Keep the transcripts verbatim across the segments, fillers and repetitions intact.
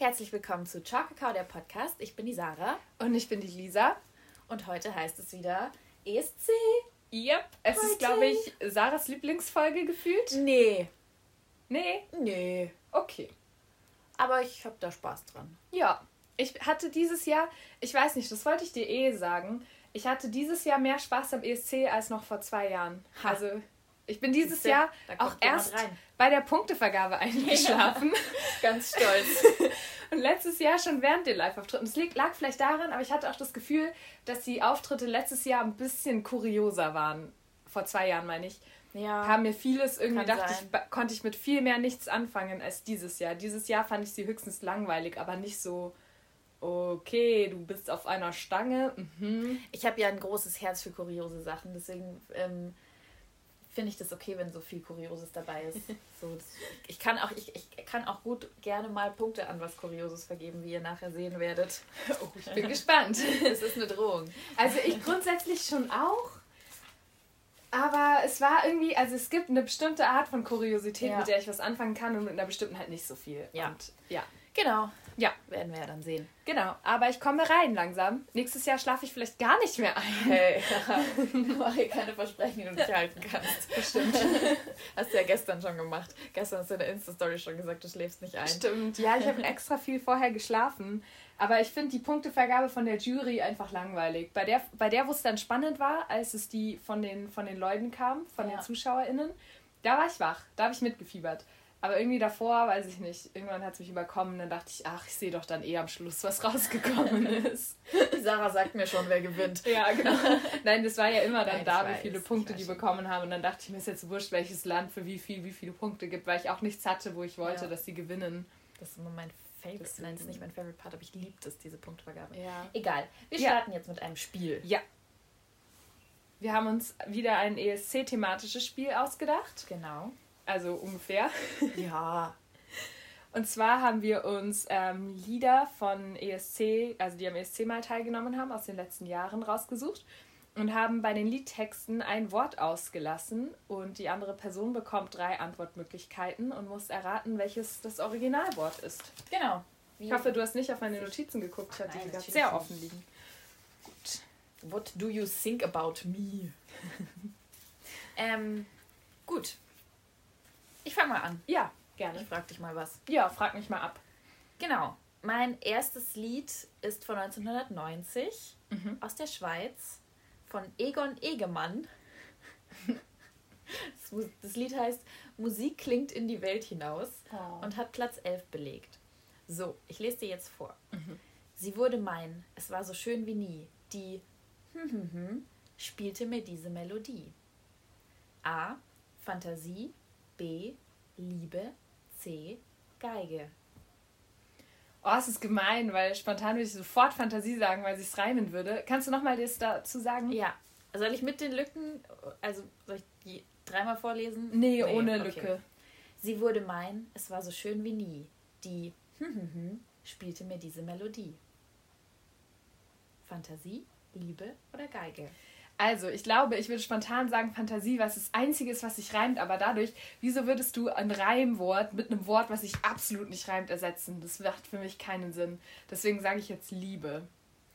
Herzlich willkommen zu Ciao Kakao, der Podcast. Ich bin die Sarah. Und ich bin die Lisa. Und heute heißt es wieder E S C. Yep. Es heute. Ist, glaube ich, Sarahs Lieblingsfolge gefühlt. Nee. Nee? Nee. Okay. Aber ich habe da Spaß dran. Ja. Ich hatte dieses Jahr, ich weiß nicht, das wollte ich dir eh sagen, ich hatte dieses Jahr mehr Spaß am E S C als noch vor zwei Jahren. Ha. Also ich bin dieses Jahr auch erst bei der Punktevergabe eingeschlafen. Ja. Ganz stolz. Und letztes Jahr schon während den Live-Auftritten. Es lag vielleicht daran, aber ich hatte auch das Gefühl, dass die Auftritte letztes Jahr ein bisschen kurioser waren. Vor zwei Jahren, meine ich. Ja. Haben mir vieles irgendwie, dachte ich, konnte ich mit viel mehr nichts anfangen als dieses Jahr. Dieses Jahr fand ich sie höchstens langweilig, aber nicht so, okay, du bist auf einer Stange. Mhm. Ich habe ja ein großes Herz für kuriose Sachen, deswegen ähm, finde ich das okay, wenn so viel Kurioses dabei ist. So, das, ich, kann auch, ich, ich kann auch gut gerne mal Punkte an was Kurioses vergeben, wie ihr nachher sehen werdet. Oh, ich bin gespannt. Das ist eine Drohung. Also ich grundsätzlich schon auch, aber es war irgendwie, also es gibt eine bestimmte Art von Kuriosität, ja. mit der ich was anfangen kann und mit einer bestimmten halt nicht so viel. Ja. Und, ja. Genau. Ja. Werden wir ja dann sehen. Genau, aber ich komme rein langsam. Nächstes Jahr schlafe ich vielleicht gar nicht mehr ein. Hey, mach hier keine Versprechen, die du nicht halten kannst. Bestimmt. Hast du ja gestern schon gemacht. Gestern hast du in der Insta-Story schon gesagt, du schläfst nicht ein. Stimmt, ja, ich habe extra viel vorher geschlafen. Aber ich finde die Punktevergabe von der Jury einfach langweilig. Bei der, bei der, wo es dann spannend war, als es die von den, von den Leuten kam, von ja. den ZuschauerInnen, da war ich wach, da habe ich mitgefiebert. Aber irgendwie davor, weiß ich nicht, irgendwann hat es mich überkommen, dann dachte ich, ach, ich sehe doch dann eh am Schluss, was rausgekommen ist. Die Sarah sagt mir schon, wer gewinnt. Ja, genau. Nein, das war ja immer dann Nein, da, weiß, wie viele Punkte die bekommen haben. Und dann dachte ich, mir ist jetzt wurscht, welches Land für wie viel, wie viele Punkte gibt, weil ich auch nichts hatte, wo ich wollte, ja. dass sie gewinnen. Das ist immer mein Favorite. Nein, das ist nicht mein Favorite Part, aber ich liebe das, diese Punktevergabe. Ja. Egal, wir ja. starten jetzt mit einem Spiel. Ja. Wir haben uns wieder ein E S C-thematisches Spiel ausgedacht. Genau. Also ungefähr. Ja. Und zwar haben wir uns ähm, Lieder von E S C, also die am E S C mal teilgenommen haben, aus den letzten Jahren rausgesucht und haben bei den Liedtexten ein Wort ausgelassen und die andere Person bekommt drei Antwortmöglichkeiten und muss erraten, welches das Originalwort ist. Genau. Wie ich hoffe, du hast nicht auf meine Notizen geguckt, ich hatte die gerade sehr offen liegen. Gut. What do you think about me? ähm, gut. Ich fange mal an. Ja. Gerne. Ich frag dich mal was. Ja, frag mich mal ab. Genau. Mein erstes Lied ist von neunzehnhundertneunzig mhm. aus der Schweiz von Egon Egemann. Das, das Lied heißt Musik klingt in die Welt hinaus oh. und hat Platz elf belegt. So, ich lese dir jetzt vor. Mhm. Sie wurde mein, es war so schön wie nie. Die hm, hm, hm, spielte mir diese Melodie. A. Fantasie. B. Liebe. C. Geige. Oh, es ist gemein, weil spontan würde ich sofort Fantasie sagen, weil sie es reimen würde. Kannst du nochmal das dazu sagen? Ja. Soll ich mit den Lücken, also soll ich die dreimal vorlesen? Nee, nee ohne okay. Lücke. Sie wurde mein, es war so schön wie nie. Die hm, hm, hm, spielte mir diese Melodie. Fantasie, Liebe oder Geige? Also, ich glaube, ich würde spontan sagen Fantasie, was das Einzige ist, was sich reimt, aber dadurch, wieso würdest du ein Reimwort mit einem Wort, was sich absolut nicht reimt, ersetzen? Das macht für mich keinen Sinn. Deswegen sage ich jetzt Liebe.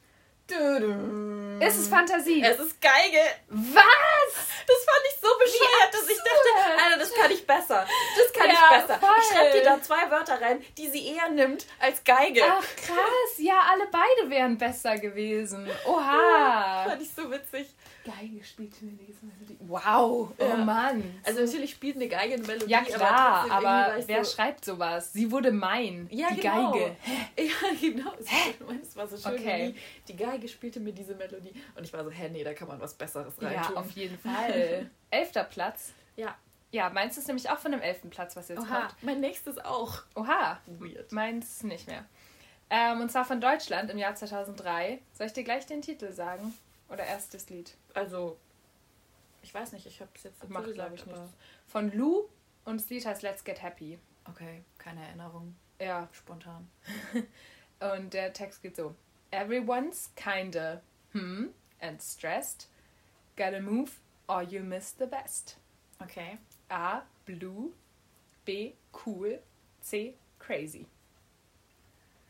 Du-du. Es ist Fantasie. Es ist Geige. Was? Das fand ich so bescheuert, dass ich dachte, Alter, das kann ich besser. Das kann ja, ich besser. Voll. Ich schreibe dir da zwei Wörter rein, die sie eher nimmt als Geige. Ach, krass. Ja, alle beide wären besser gewesen. Oha. Das fand ich so witzig. Geige spielt mir diese Melodie. Wow. Oh ja. Mann. Also natürlich spielt eine Geige eine Melodie. Ja, klar. Aber, aber wer so schreibt sowas? Sie wurde mein. Ja, die genau. Geige. Ja, genau. Es war so schön. Okay. Die Geige spielte mir diese Melodie. Und ich war so, hä, nee, da kann man was Besseres reintun. Ja, auf jeden Fall. Elfter Platz. Ja. Ja, meins ist nämlich auch von dem elften Platz, was jetzt Oha, kommt. Mein nächstes auch. Oha. Weird. Meins nicht mehr. Ähm, und zwar von Deutschland im Jahr zweitausenddrei. Soll ich dir gleich den Titel sagen? Oder erst das Lied? Also, ich weiß nicht, ich habe es jetzt gemacht, glaube ich nicht. Von Lou und das Lied heißt Let's Get Happy. Okay, keine Erinnerung. Ja. Spontan. Und der Text geht so. Everyone's kinda hmm and stressed. Gotta move or you miss the best. Okay. A. Blue. B. Cool. C. Crazy.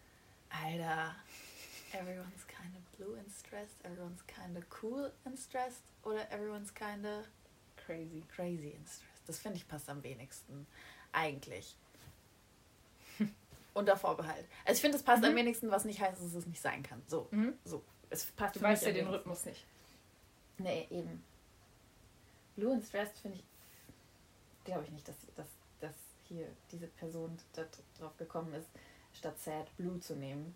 Alter. Everyone's kind of blue and stressed. Everyone's kind of cool and stressed. Oder everyone's kind of crazy. Crazy and stressed. Das finde ich passt am wenigsten. Eigentlich. Unter Vorbehalt. Also ich finde, es passt mhm. am wenigsten, was nicht heißt, dass es nicht sein kann. So. Mhm. so. Es passt du weißt ja den Rhythmus nicht. Nee, eben. Blue and stressed finde ich, glaube ich nicht, dass, dass, dass hier diese Person da drauf gekommen ist, statt sad blue zu nehmen.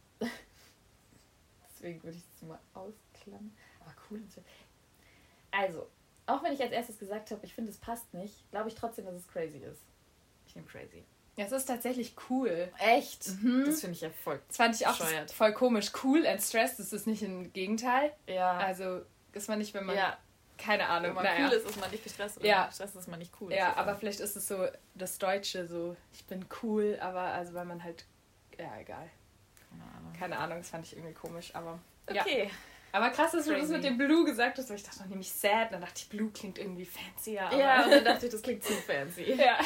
Deswegen würde ich es mal ausklammern. Aber cool. Also, auch wenn ich als erstes gesagt habe, ich finde, es passt nicht, glaube ich trotzdem, dass es crazy ist. Ich nehme crazy. Ja, es ist tatsächlich cool. Echt? Mhm. Das finde ich ja voll Das fand ich auch das, voll komisch. Cool and stressed, das ist nicht ein Gegenteil. Ja. Also, ist man nicht, wenn man... Ja. Keine Ahnung. Wenn man naja. cool ist, ist man nicht gestresst. Oder ja. gestresst ist man nicht cool. Ja, aber vielleicht ist es so das Deutsche, so ich bin cool, aber also weil man halt... Ja, egal. Keine Ahnung. Keine Ahnung, das fand ich irgendwie komisch, aber... Okay. Ja. Aber krass, dass du das mit dem Blue gesagt hast, weil ich dachte noch nämlich sad, dann dachte ich, Blue klingt irgendwie fancier. Aber ja, und dann dachte ich, das klingt zu fancy. Ja.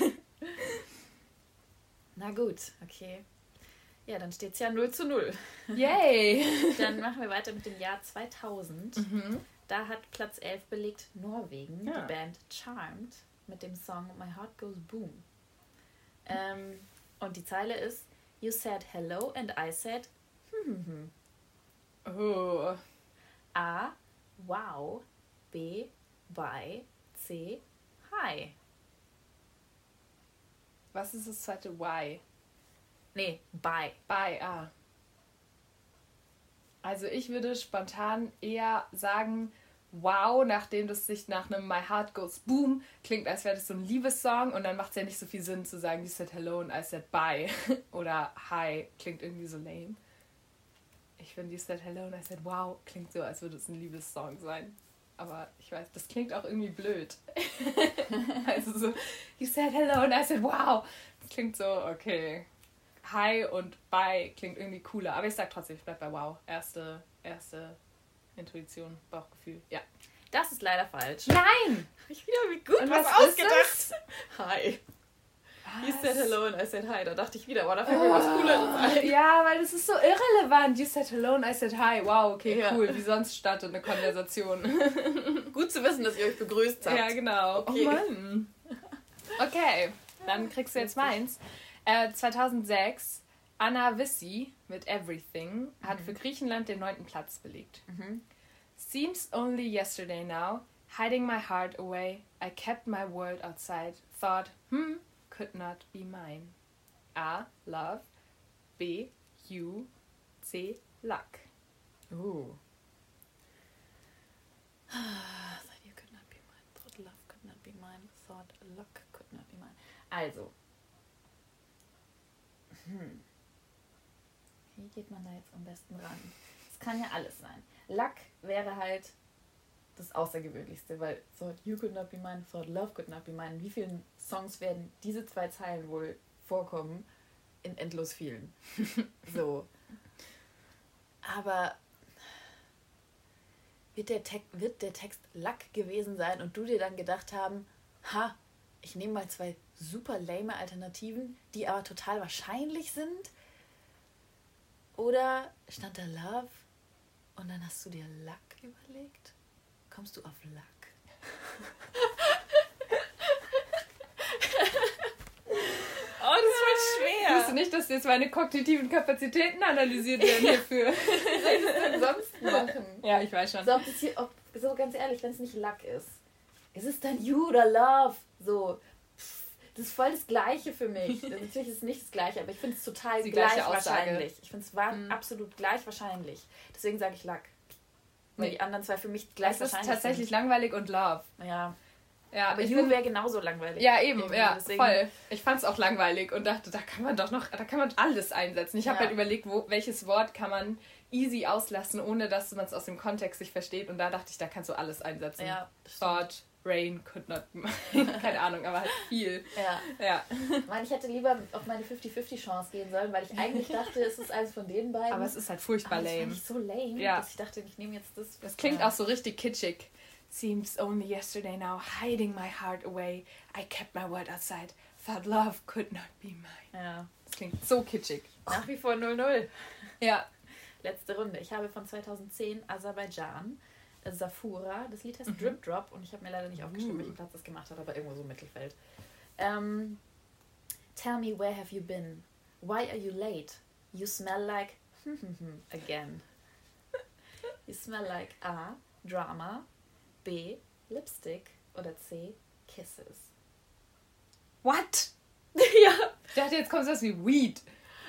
Na gut, okay. Ja, dann steht es ja null zu null. Yay! Dann machen wir weiter mit dem Jahr zweitausend. Mhm. Da hat Platz elf belegt Norwegen, ja. die Band Charmed, mit dem Song My Heart Goes Boom. Ähm, und die Zeile ist, You said hello and I said hm, hm, hm. Oh. A. Wow. B. Bye. C. Hi. Was ist das zweite Why? Nee, bye. Bye, ah. Also ich würde spontan eher sagen, wow, nachdem das sich nach einem My Heart Goes Boom klingt, als wäre das so ein Liebessong und dann macht es ja nicht so viel Sinn zu sagen, you said hello and I said bye oder hi, klingt irgendwie so lame. Ich finde, you said hello and I said wow, klingt so, als würde es ein Liebessong sein. Aber ich weiß, das klingt auch irgendwie blöd. Also so, you said hello and I said wow. Das klingt so, okay. Hi und bye klingt irgendwie cooler. Aber ich sag trotzdem, ich bleib bei wow. Erste, erste Intuition, Bauchgefühl. Ja. Das ist leider falsch. Nein! Ich wieder wie gut und was, was ausgedacht. Hi. Was? You said hello and I said hi. Da dachte ich wieder, wow, da fällt mir was Cooleres ein. Ja, weil das ist so irrelevant. You said hello and I said hi. Wow, okay, ja. Cool. Wie sonst startet eine Konversation. Gut zu wissen, dass ihr euch begrüßt habt. Ja, genau. Okay. Oh Mann. Okay, dann kriegst du jetzt meins. Äh, zweitausendsechs, Anna Vissi mit Everything hat mhm. für Griechenland den neunten Platz belegt. Mhm. Seems only yesterday now, hiding my heart away, I kept my world outside, thought, hmm, could not be mine. A. Love. B. You. C. Luck. Ooh. Thought you could not be mine. Thought love could not be mine. Thought luck could not be mine. Also. Hm. Wie geht man da jetzt am besten ran? Es kann ja alles sein. Luck wäre halt das Außergewöhnlichste, weil thought you could not be mine, thought love could not be mine. In wie vielen Songs werden diese zwei Zeilen wohl vorkommen? In endlos vielen. So. Aber wird der, Te- wird der Text Luck gewesen sein und du dir dann gedacht haben, ha, ich nehme mal zwei super lame Alternativen, die aber total wahrscheinlich sind? Oder stand da Love und dann hast du dir Luck überlegt? Kommst du auf Luck? Oh, das wird schwer. Ich wusste nicht, dass jetzt meine kognitiven Kapazitäten analysiert werden hierfür. Wie soll ich das denn sonst machen? Ja, ich weiß schon. So, ob das hier, ob, so ganz ehrlich, wenn es nicht Luck ist, ist es dann You oder Love? So, pff, das ist voll das Gleiche für mich. Natürlich ist es nicht das Gleiche, aber ich finde es total die gleich gleiche wahrscheinlich. Ich finde es hm. absolut gleich wahrscheinlich. Deswegen sage ich Luck. Weil nee. die anderen zwei für mich gleich das wahrscheinlich sind. Das ist tatsächlich sind. langweilig und Love. Ja. Ja, aber You wäre genauso langweilig. Ja, eben, irgendwie. ja, Deswegen, voll. Ich fand es auch langweilig und dachte, da kann man doch noch, da kann man alles einsetzen. Ich habe ja. halt überlegt, wo, welches Wort kann man easy auslassen, ohne dass man es aus dem Kontext sich versteht. Und da dachte ich, da kannst du alles einsetzen. Ja, Thought, rain, could not be mine. Keine Ahnung, aber halt viel. Ja. ja. Ich meine, ich hätte lieber auf meine fifty fifty Chance gehen sollen, weil ich eigentlich dachte, es ist eines von den beiden. Aber es ist halt furchtbar aber lame. Das fand ich so lame, ja. dass ich dachte, ich nehme jetzt das. Das klingt ja. auch so richtig kitschig. Seems only yesterday now, hiding my heart away. I kept my word outside. Thought love could not be mine. Ja. Das klingt so kitschig. Nach wie vor null null. Ja. Letzte Runde. Ich habe von zweitauszehn Aserbaidschan Safura. Das Lied heißt Mhm. Drip Drop und ich habe mir leider nicht aufgeschrieben, Uh. welchen Platz das gemacht hat, aber irgendwo so im Mittelfeld. Um, tell me, where have you been? Why are you late? You smell like again. You smell like A. Drama, B. Lipstick oder C. Kisses. What? Ja. Ich dachte, jetzt kommt sowas wie Weed.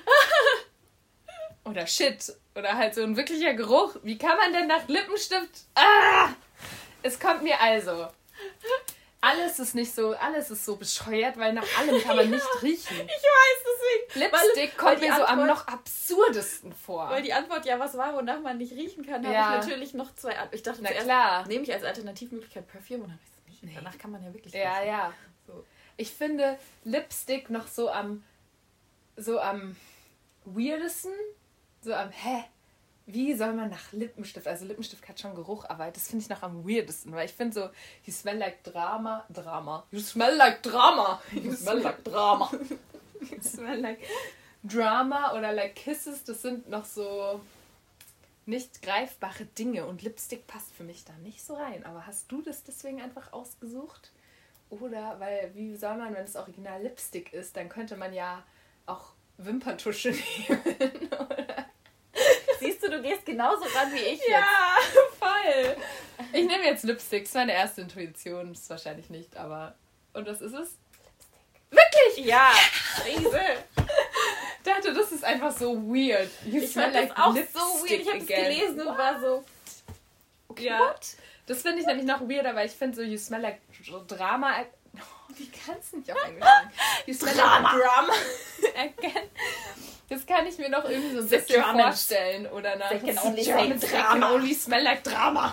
Oder Shit. Oder halt so ein wirklicher Geruch. Wie kann man denn nach Lippenstift... Ah! Es kommt mir also... Alles ist nicht so... Alles ist so bescheuert, weil nach allem kann man nicht riechen. Ich weiß, deswegen. Lipstick weil, kommt weil mir so Antwort, am noch absurdesten vor. Weil die Antwort ja was war, wonach man nicht riechen kann, habe Ja. ich natürlich noch zwei... An- Ich dachte Na zuerst, klar. nehme ich als Alternativmöglichkeit Perfume und dann habe ich es nicht. Nee. Danach kann man ja wirklich Ja, riechen. ja. So. Ich finde Lipstick noch so am... So am weirdesten. So am... Hä? Wie soll man nach Lippenstift? Also Lippenstift hat schon Geruch, aber das finde ich noch am weirdesten, weil ich finde so, you smell like drama, drama. You smell like drama. You smell like drama. You smell like drama oder like kisses, das sind noch so nicht greifbare Dinge und Lipstick passt für mich da nicht so rein. Aber hast du das deswegen einfach ausgesucht? Oder, weil, wie soll man, wenn es original Lipstick ist, dann könnte man ja auch Wimperntusche nehmen, oder? Siehst du, du gehst genauso ran wie ich Ja, jetzt. voll. Ich nehme jetzt Lipstick. Das ist meine erste Intuition. Das ist wahrscheinlich nicht, aber... Und was ist es? Lipstick. Wirklich? Ja, Riese. Ich dachte, das ist einfach so weird. You Ich smell fand das auch lipstick so weird. Ich habe es again. gelesen und war so... Okay, Ja. what? Das finde ich nämlich noch weirder, weil ich finde so, you smell like drama... Oh, wie kannst du nicht auf Englisch sagen? You smell Drama. like drama again. Das kann ich mir noch irgendwie so ein The bisschen Germans. vorstellen. Oder nach... They can The only say Germans, they can drama. only smell like drama.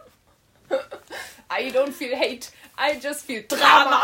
I don't feel hate. I just feel drama.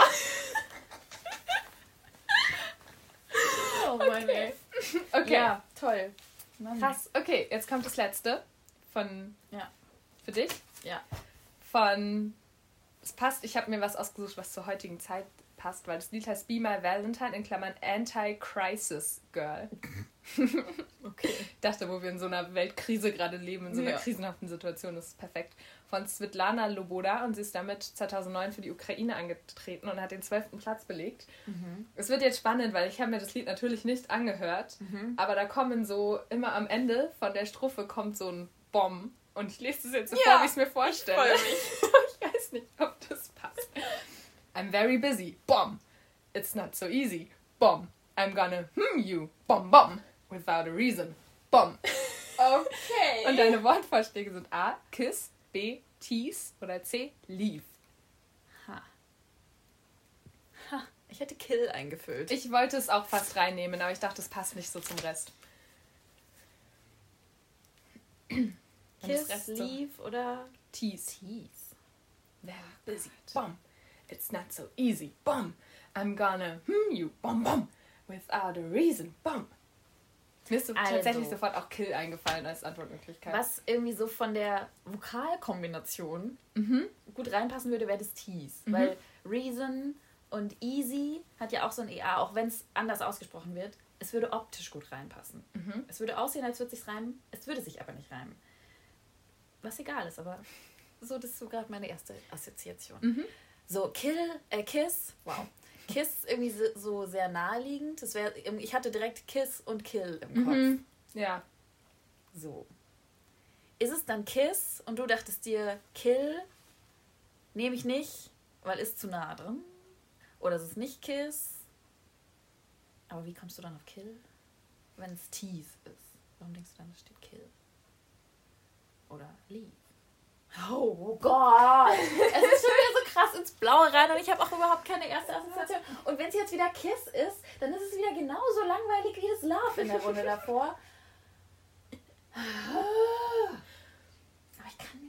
Oh Mann, ey. Okay, Ja, toll. Mann. krass. Okay, jetzt kommt das letzte von... Ja. Für dich? Ja. Von... Es passt, ich habe mir was ausgesucht, was zur heutigen Zeit passt, weil das Lied heißt Be My Valentine in Klammern Anti-Crisis Girl. Okay. Ich dachte, wo wir in so einer Weltkrise gerade leben, in so einer Ja. krisenhaften Situation, das ist perfekt. Von Svetlana Loboda und sie ist damit zweitausendneun für die Ukraine angetreten und hat den zwölften Platz belegt. Mhm. Es wird jetzt spannend, weil ich habe mir das Lied natürlich nicht angehört, Mhm. aber da kommen so, immer am Ende von der Strophe kommt so ein Bomb und ich lese das jetzt so Ja, vor, wie ich es mir vorstelle. freu Ich weiß nicht, ob das passt. I'm very busy. Bomb. It's not so easy. Bomb. I'm gonna hmm you. Bomb, bomb. Without a reason. Bomb. Okay. Und deine Wortvorschläge sind A. Kiss. B. Tease. Oder C. Leave. Ha. Ha. Ich hätte Kill eingefüllt. Ich wollte es auch fast reinnehmen, aber ich dachte, es passt nicht so zum Rest. Und Kiss, das Rest Leave oder So. Tease. Tease. Very busy. Bomb. It's not so easy. Bomb. I'm gonna hmm you. Bomb, bomb. Without a reason. Bomb. Mir ist so Also. tatsächlich sofort auch Kill eingefallen als Antwortmöglichkeit. Was irgendwie so von der Vokalkombination Mhm. gut reinpassen würde, wäre das Tease. Mhm. Weil Reason und Easy hat ja auch so ein E A, auch wenn es anders ausgesprochen wird. Es würde optisch gut reinpassen. Mhm. Es würde aussehen, als würde es sich reimen. Es würde sich aber nicht reimen. Was egal ist, aber so, das ist so gerade meine erste Assoziation. Mhm. So, Kill, äh, Kiss, wow. Kiss ist irgendwie so, so sehr naheliegend. Das wär, ich hatte direkt Kiss und Kill im Kopf. Mhm. Ja. So. Ist es dann Kiss und du dachtest dir, Kill nehme ich nicht, weil ist zu nah drin? Oder ist es nicht Kiss? Aber wie kommst du dann auf Kill? Wenn es Tease ist. Warum denkst du dann, da steht Kill? Oder Leave? Oh Gott! Es ist schon wieder so krass ins Blaue rein und ich habe auch überhaupt keine erste Assoziation. Und wenn es jetzt wieder Kiss ist, dann ist es wieder genauso langweilig wie das Love in der Runde davor. Aber ich kann mir...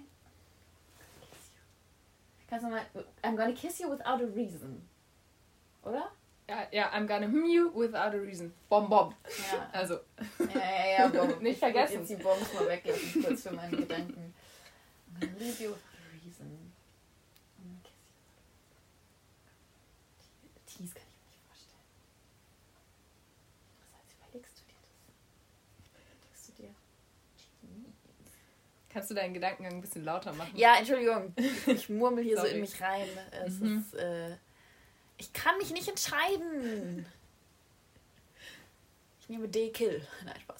Kannst du mal... I'm gonna kiss you without a reason. Oder? Ja, ja, I'm gonna hmm you without a reason. Bomb, bomb. Ja. Also, Ja, ja, ja, Bomb. Nicht vergessen. Ich will jetzt die Bombs mal weglassen, kurz für meine Gedanken. I'm gonna leave you without a reason. I'm gonna kiss you. Tease kann ich mir nicht vorstellen. Was Kannst du deinen Gedankengang ein bisschen lauter machen? Ja, Entschuldigung. Ich murmel hier so in mich rein. Es mhm. ist, äh, ich kann mich nicht entscheiden. Ich nehme D, Kill. Nein, Spaß.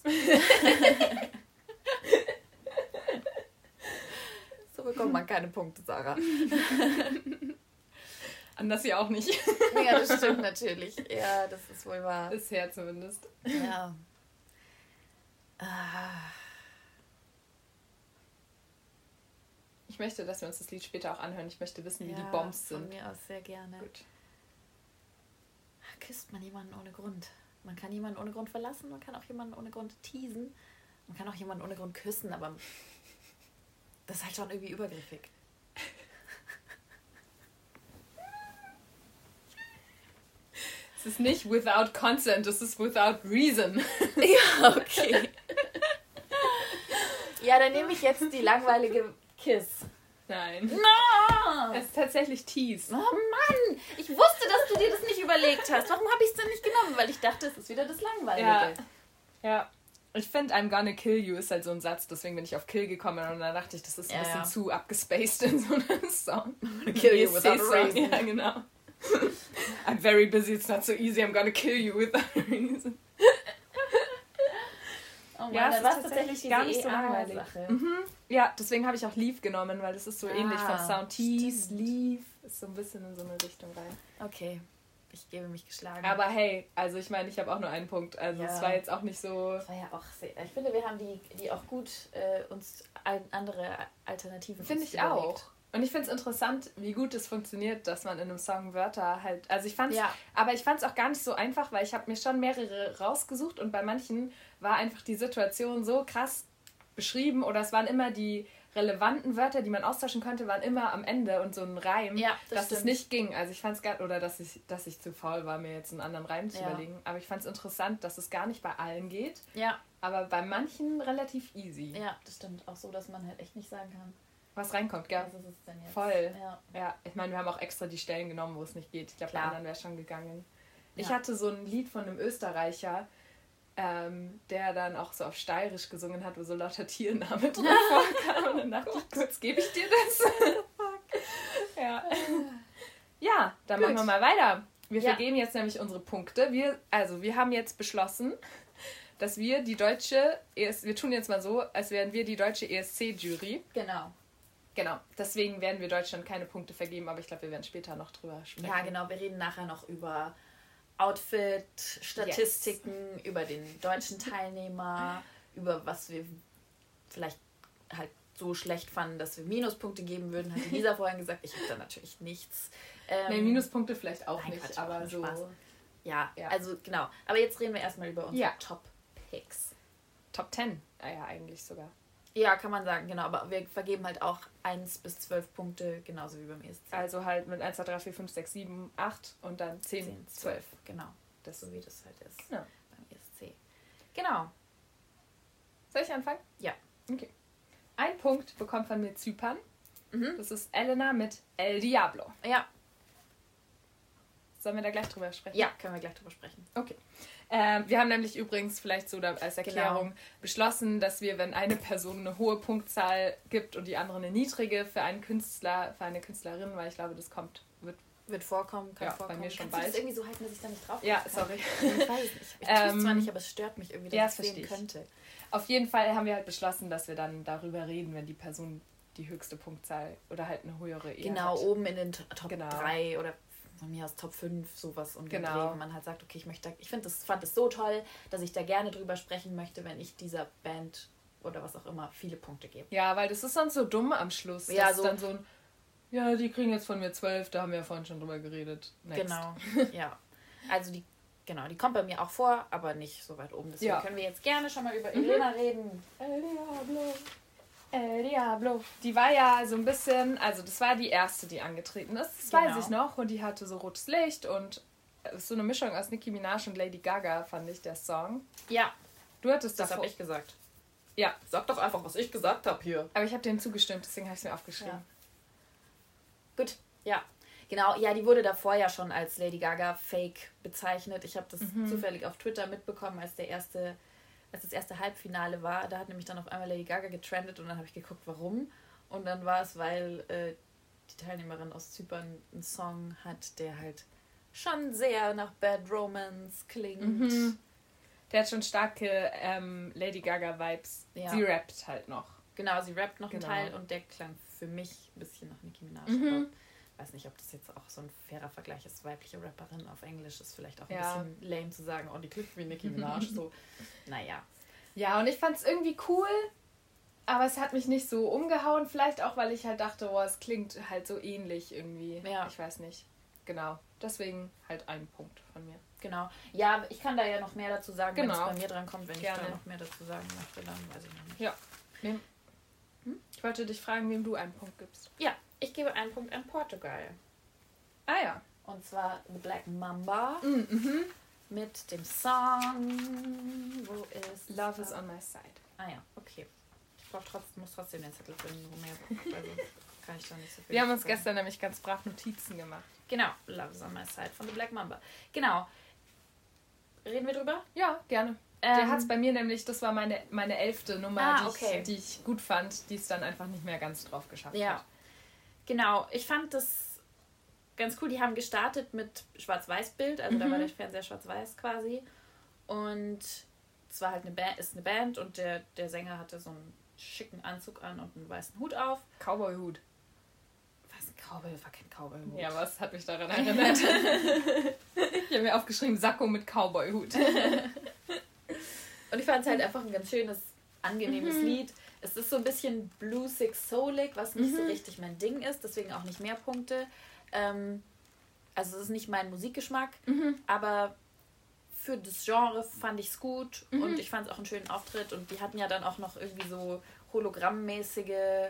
So bekommt man keine Punkte, Sarah. Anders ja auch nicht. Ja, das stimmt natürlich. Ja, das ist wohl wahr. Bisher zumindest. Ja. Ah. Ich möchte, dass wir uns das Lied später auch anhören. Ich möchte wissen, wie ja, die Bombs sind. Von mir aus sehr gerne. Gut. Küsst man jemanden ohne Grund? Man kann jemanden ohne Grund verlassen, man kann auch jemanden ohne Grund teasen. Man kann auch jemanden ohne Grund küssen, aber das ist halt schon irgendwie übergriffig. Es ist nicht without consent, es ist without reason. Ja, okay. Ja, dann nehme ich jetzt die langweilige Kiss. Nein. No! Es ist tatsächlich Tease. Oh Mann! Ich wusste, dass du dir das nicht überlegt hast. Warum habe ich es denn nicht genommen? Weil ich dachte, es ist wieder das Langweilige. Ja. Ja. Ich finde, I'm gonna kill you ist halt so ein Satz, deswegen bin ich auf Kill gekommen und dann dachte ich, das ist ein ja, bisschen ja. zu abgespaced in so einem Song. Kill you without a reason. Ja, genau. I'm very busy, it's not so easy, I'm gonna kill you without a reason. Oh Mann, ja, dann es war ist es tatsächlich tatsächlich gar nicht so langweilig. Mhm. Ja, deswegen habe ich auch Leave genommen, weil das ist so ja, ähnlich von Sound. Tease, Leave, ist so ein bisschen in so eine Richtung rein. Okay, ich gebe mich geschlagen. Aber hey, also ich meine, ich habe auch nur einen Punkt, also ja. es war jetzt auch nicht so... Es war ja auch sehr, ich finde, wir haben die, die auch gut äh, uns andere Alternativen Finde ich überlegt. Auch. Und ich finde es interessant, wie gut es funktioniert, dass man in einem Song Wörter halt... Also ich fand's... Ja. Aber ich fand es auch gar nicht so einfach, weil ich habe mir schon mehrere rausgesucht und bei manchen war einfach die Situation so krass beschrieben oder es waren immer die relevanten Wörter, die man austauschen konnte, waren immer am Ende und so ein Reim, ja, das dass es nicht ging. Also ich fand es gar... Oder dass ich, dass ich zu faul war, mir jetzt einen anderen Reim zu ja. überlegen. Aber ich fand es interessant, dass es gar nicht bei allen geht. Ja. Aber bei manchen relativ easy. Ja, das stimmt. Auch so, dass man halt echt nicht sagen kann, was reinkommt, gell? Was ist es denn jetzt? Voll. Ja. ja. Ich meine, wir haben auch extra die Stellen genommen, wo es nicht geht. Ich glaube, bei anderen wäre es schon gegangen. Ja. Ich hatte so ein Lied von einem Österreicher, ähm, der dann auch so auf Steirisch gesungen hat, wo so lauter Tiernamen drin vorkamen. Und dann dachte ich, kurz, gebe ich dir das? ja. ja, dann Gut. machen wir mal weiter. Wir ja. vergeben jetzt nämlich unsere Punkte. Wir, also, wir haben jetzt beschlossen, dass wir die deutsche, E S, wir tun jetzt mal so, als wären wir die deutsche E S C-Jury. Genau. Genau, deswegen werden wir Deutschland keine Punkte vergeben, aber ich glaube, wir werden später noch drüber sprechen. Ja, genau, wir reden nachher noch über Outfit, Statistiken, yes. über den deutschen Teilnehmer, über was wir vielleicht halt so schlecht fanden, dass wir Minuspunkte geben würden, hat Lisa vorhin gesagt. Ich habe da natürlich nichts. Ähm, nee, Minuspunkte vielleicht auch nein, nicht, Quatsch, aber so... Ja, ja, also genau. Aber jetzt reden wir erstmal über unsere ja. Top-Picks. Top zehn, ah ja, eigentlich sogar. Ja, kann man sagen, genau. Aber wir vergeben halt auch eins bis zwölf Punkte, genauso wie beim E S C. Also halt mit eins, zwei, drei, vier, fünf, sechs, sieben, acht und dann zehn, zwölf. Genau, das so wie das halt ist genau. beim E S C. Genau. Soll ich anfangen? Ja. Okay. Ein Punkt bekommt von mir Zypern. Mhm. Das ist Elena mit El Diablo. Ja. Sollen wir da gleich drüber sprechen? Ja, können wir gleich drüber sprechen. Okay. Ähm, wir haben nämlich übrigens vielleicht so als Erklärung genau. beschlossen, dass wir, wenn eine Person eine hohe Punktzahl gibt und die andere eine niedrige, für einen Künstler, für eine Künstlerin, weil ich glaube, das kommt, wird, wird vorkommen, kann ja, vorkommen. bei mir schon Kannst bald. Du das irgendwie so halten, dass ich da nicht drauf Ja, sorry. Ich weiß es nicht. Ich tue es zwar nicht, aber es stört mich irgendwie, dass ja, ich es sehen könnte. Auf jeden Fall haben wir halt beschlossen, dass wir dann darüber reden, wenn die Person die höchste Punktzahl oder halt eine höhere eher Genau, hat. oben in den Top genau. drei oder von mir aus Top fünf, sowas und genau. wenn man halt sagt, okay, ich möchte, ich finde das, fand es so toll, dass ich da gerne drüber sprechen möchte, wenn ich dieser Band oder was auch immer viele Punkte gebe. Ja, weil das ist dann so dumm am Schluss. Ja, das so ist dann so ein, ja, die kriegen jetzt von mir zwölf, da haben wir ja vorhin schon drüber geredet. Next. Genau, ja. Also die, genau, die kommt bei mir auch vor, aber nicht so weit oben. Deswegen ja. können wir jetzt gerne schon mal über mhm. Elena reden. El Diablo. El Diablo. Die war ja so ein bisschen, also das war die erste, die angetreten ist, das genau. weiß ich noch. Und die hatte so rotes Licht und so eine Mischung aus Nicki Minaj und Lady Gaga, fand ich, der Song. Ja. Du hattest das. Das habe ich gesagt. Ja. Sag doch einfach, was ich gesagt habe hier. Aber ich habe denen zugestimmt, deswegen habe ich es mir aufgeschrieben. Ja. Gut, ja. Genau, ja, die wurde davor ja schon als Lady Gaga Fake bezeichnet. Ich habe das mhm. zufällig auf Twitter mitbekommen, als der erste als das erste Halbfinale war, da hat nämlich dann auf einmal Lady Gaga getrendet und dann habe ich geguckt, warum. Und dann war es, weil äh, die Teilnehmerin aus Zypern einen Song hat, der halt schon sehr nach Bad Romance klingt. Mhm. Der hat schon starke ähm, Lady Gaga-Vibes. Ja. Sie rappt halt noch. Genau, sie rappt noch genau. einen Teil und der klang für mich ein bisschen nach Nicki Minaj. Mhm. Ich weiß nicht, ob das jetzt auch so ein fairer Vergleich ist. Weibliche Rapperin auf Englisch ist vielleicht auch ein ja. bisschen lame zu sagen, oh, die klingt wie Nicki Minaj. So, naja. Ja, und ich fand es irgendwie cool, aber es hat mich nicht so umgehauen. Vielleicht auch, weil ich halt dachte, oh, es klingt halt so ähnlich irgendwie. Ja. Ich weiß nicht. Genau. Deswegen halt ein Punkt von mir. Genau. Ja, ich kann da ja noch mehr dazu sagen, genau. wenn es bei mir dran kommt. Wenn Gerne. ich da noch mehr dazu sagen möchte, dann weiß ich noch nicht. Ja. Hm? Ich wollte dich fragen, wem du einen Punkt gibst. Ja, ich gebe einen Punkt an Portugal. Ah ja. Und zwar The Black Mamba. Mhm. Mit dem Song, wo ist... Love is on my side. Ah ja, okay. Ich brauch trotzdem, muss trotzdem den Zettel finden, wo mehr, also kann ich da nicht so viel... Wir haben uns sagen. gestern nämlich ganz brav Notizen gemacht. Genau, Love is on my side von The Black Mamba. Genau. Reden wir drüber? Ja, gerne. Ähm, Der hat es bei mir nämlich, das war meine, meine elfte Nummer, ah, die, okay. ich, die ich gut fand, die es dann einfach nicht mehr ganz drauf geschafft ja. hat. Genau, ich fand das ganz cool. Die haben gestartet mit Schwarz-Weiß-Bild, also mhm. da war der Fernseher schwarz-weiß quasi. Und es war halt eine Band, ist eine Band und der, der Sänger hatte so einen schicken Anzug an und einen weißen Hut auf. Cowboy-Hut. Was, ein Cowboy? War kein Cowboy-Hut. Ja, was hat mich daran erinnert? Ich habe mir aufgeschrieben, Sakko mit Cowboy-Hut. Und ich fand es halt einfach ein ganz schönes, angenehmes mhm. Lied. Es ist so ein bisschen bluesig, soulig, was nicht mhm. so richtig mein Ding ist, deswegen auch nicht mehr Punkte. Ähm, also es ist nicht mein Musikgeschmack, mhm. aber für das Genre fand ich es gut mhm. und ich fand es auch einen schönen Auftritt und die hatten ja dann auch noch irgendwie so hologrammmäßige,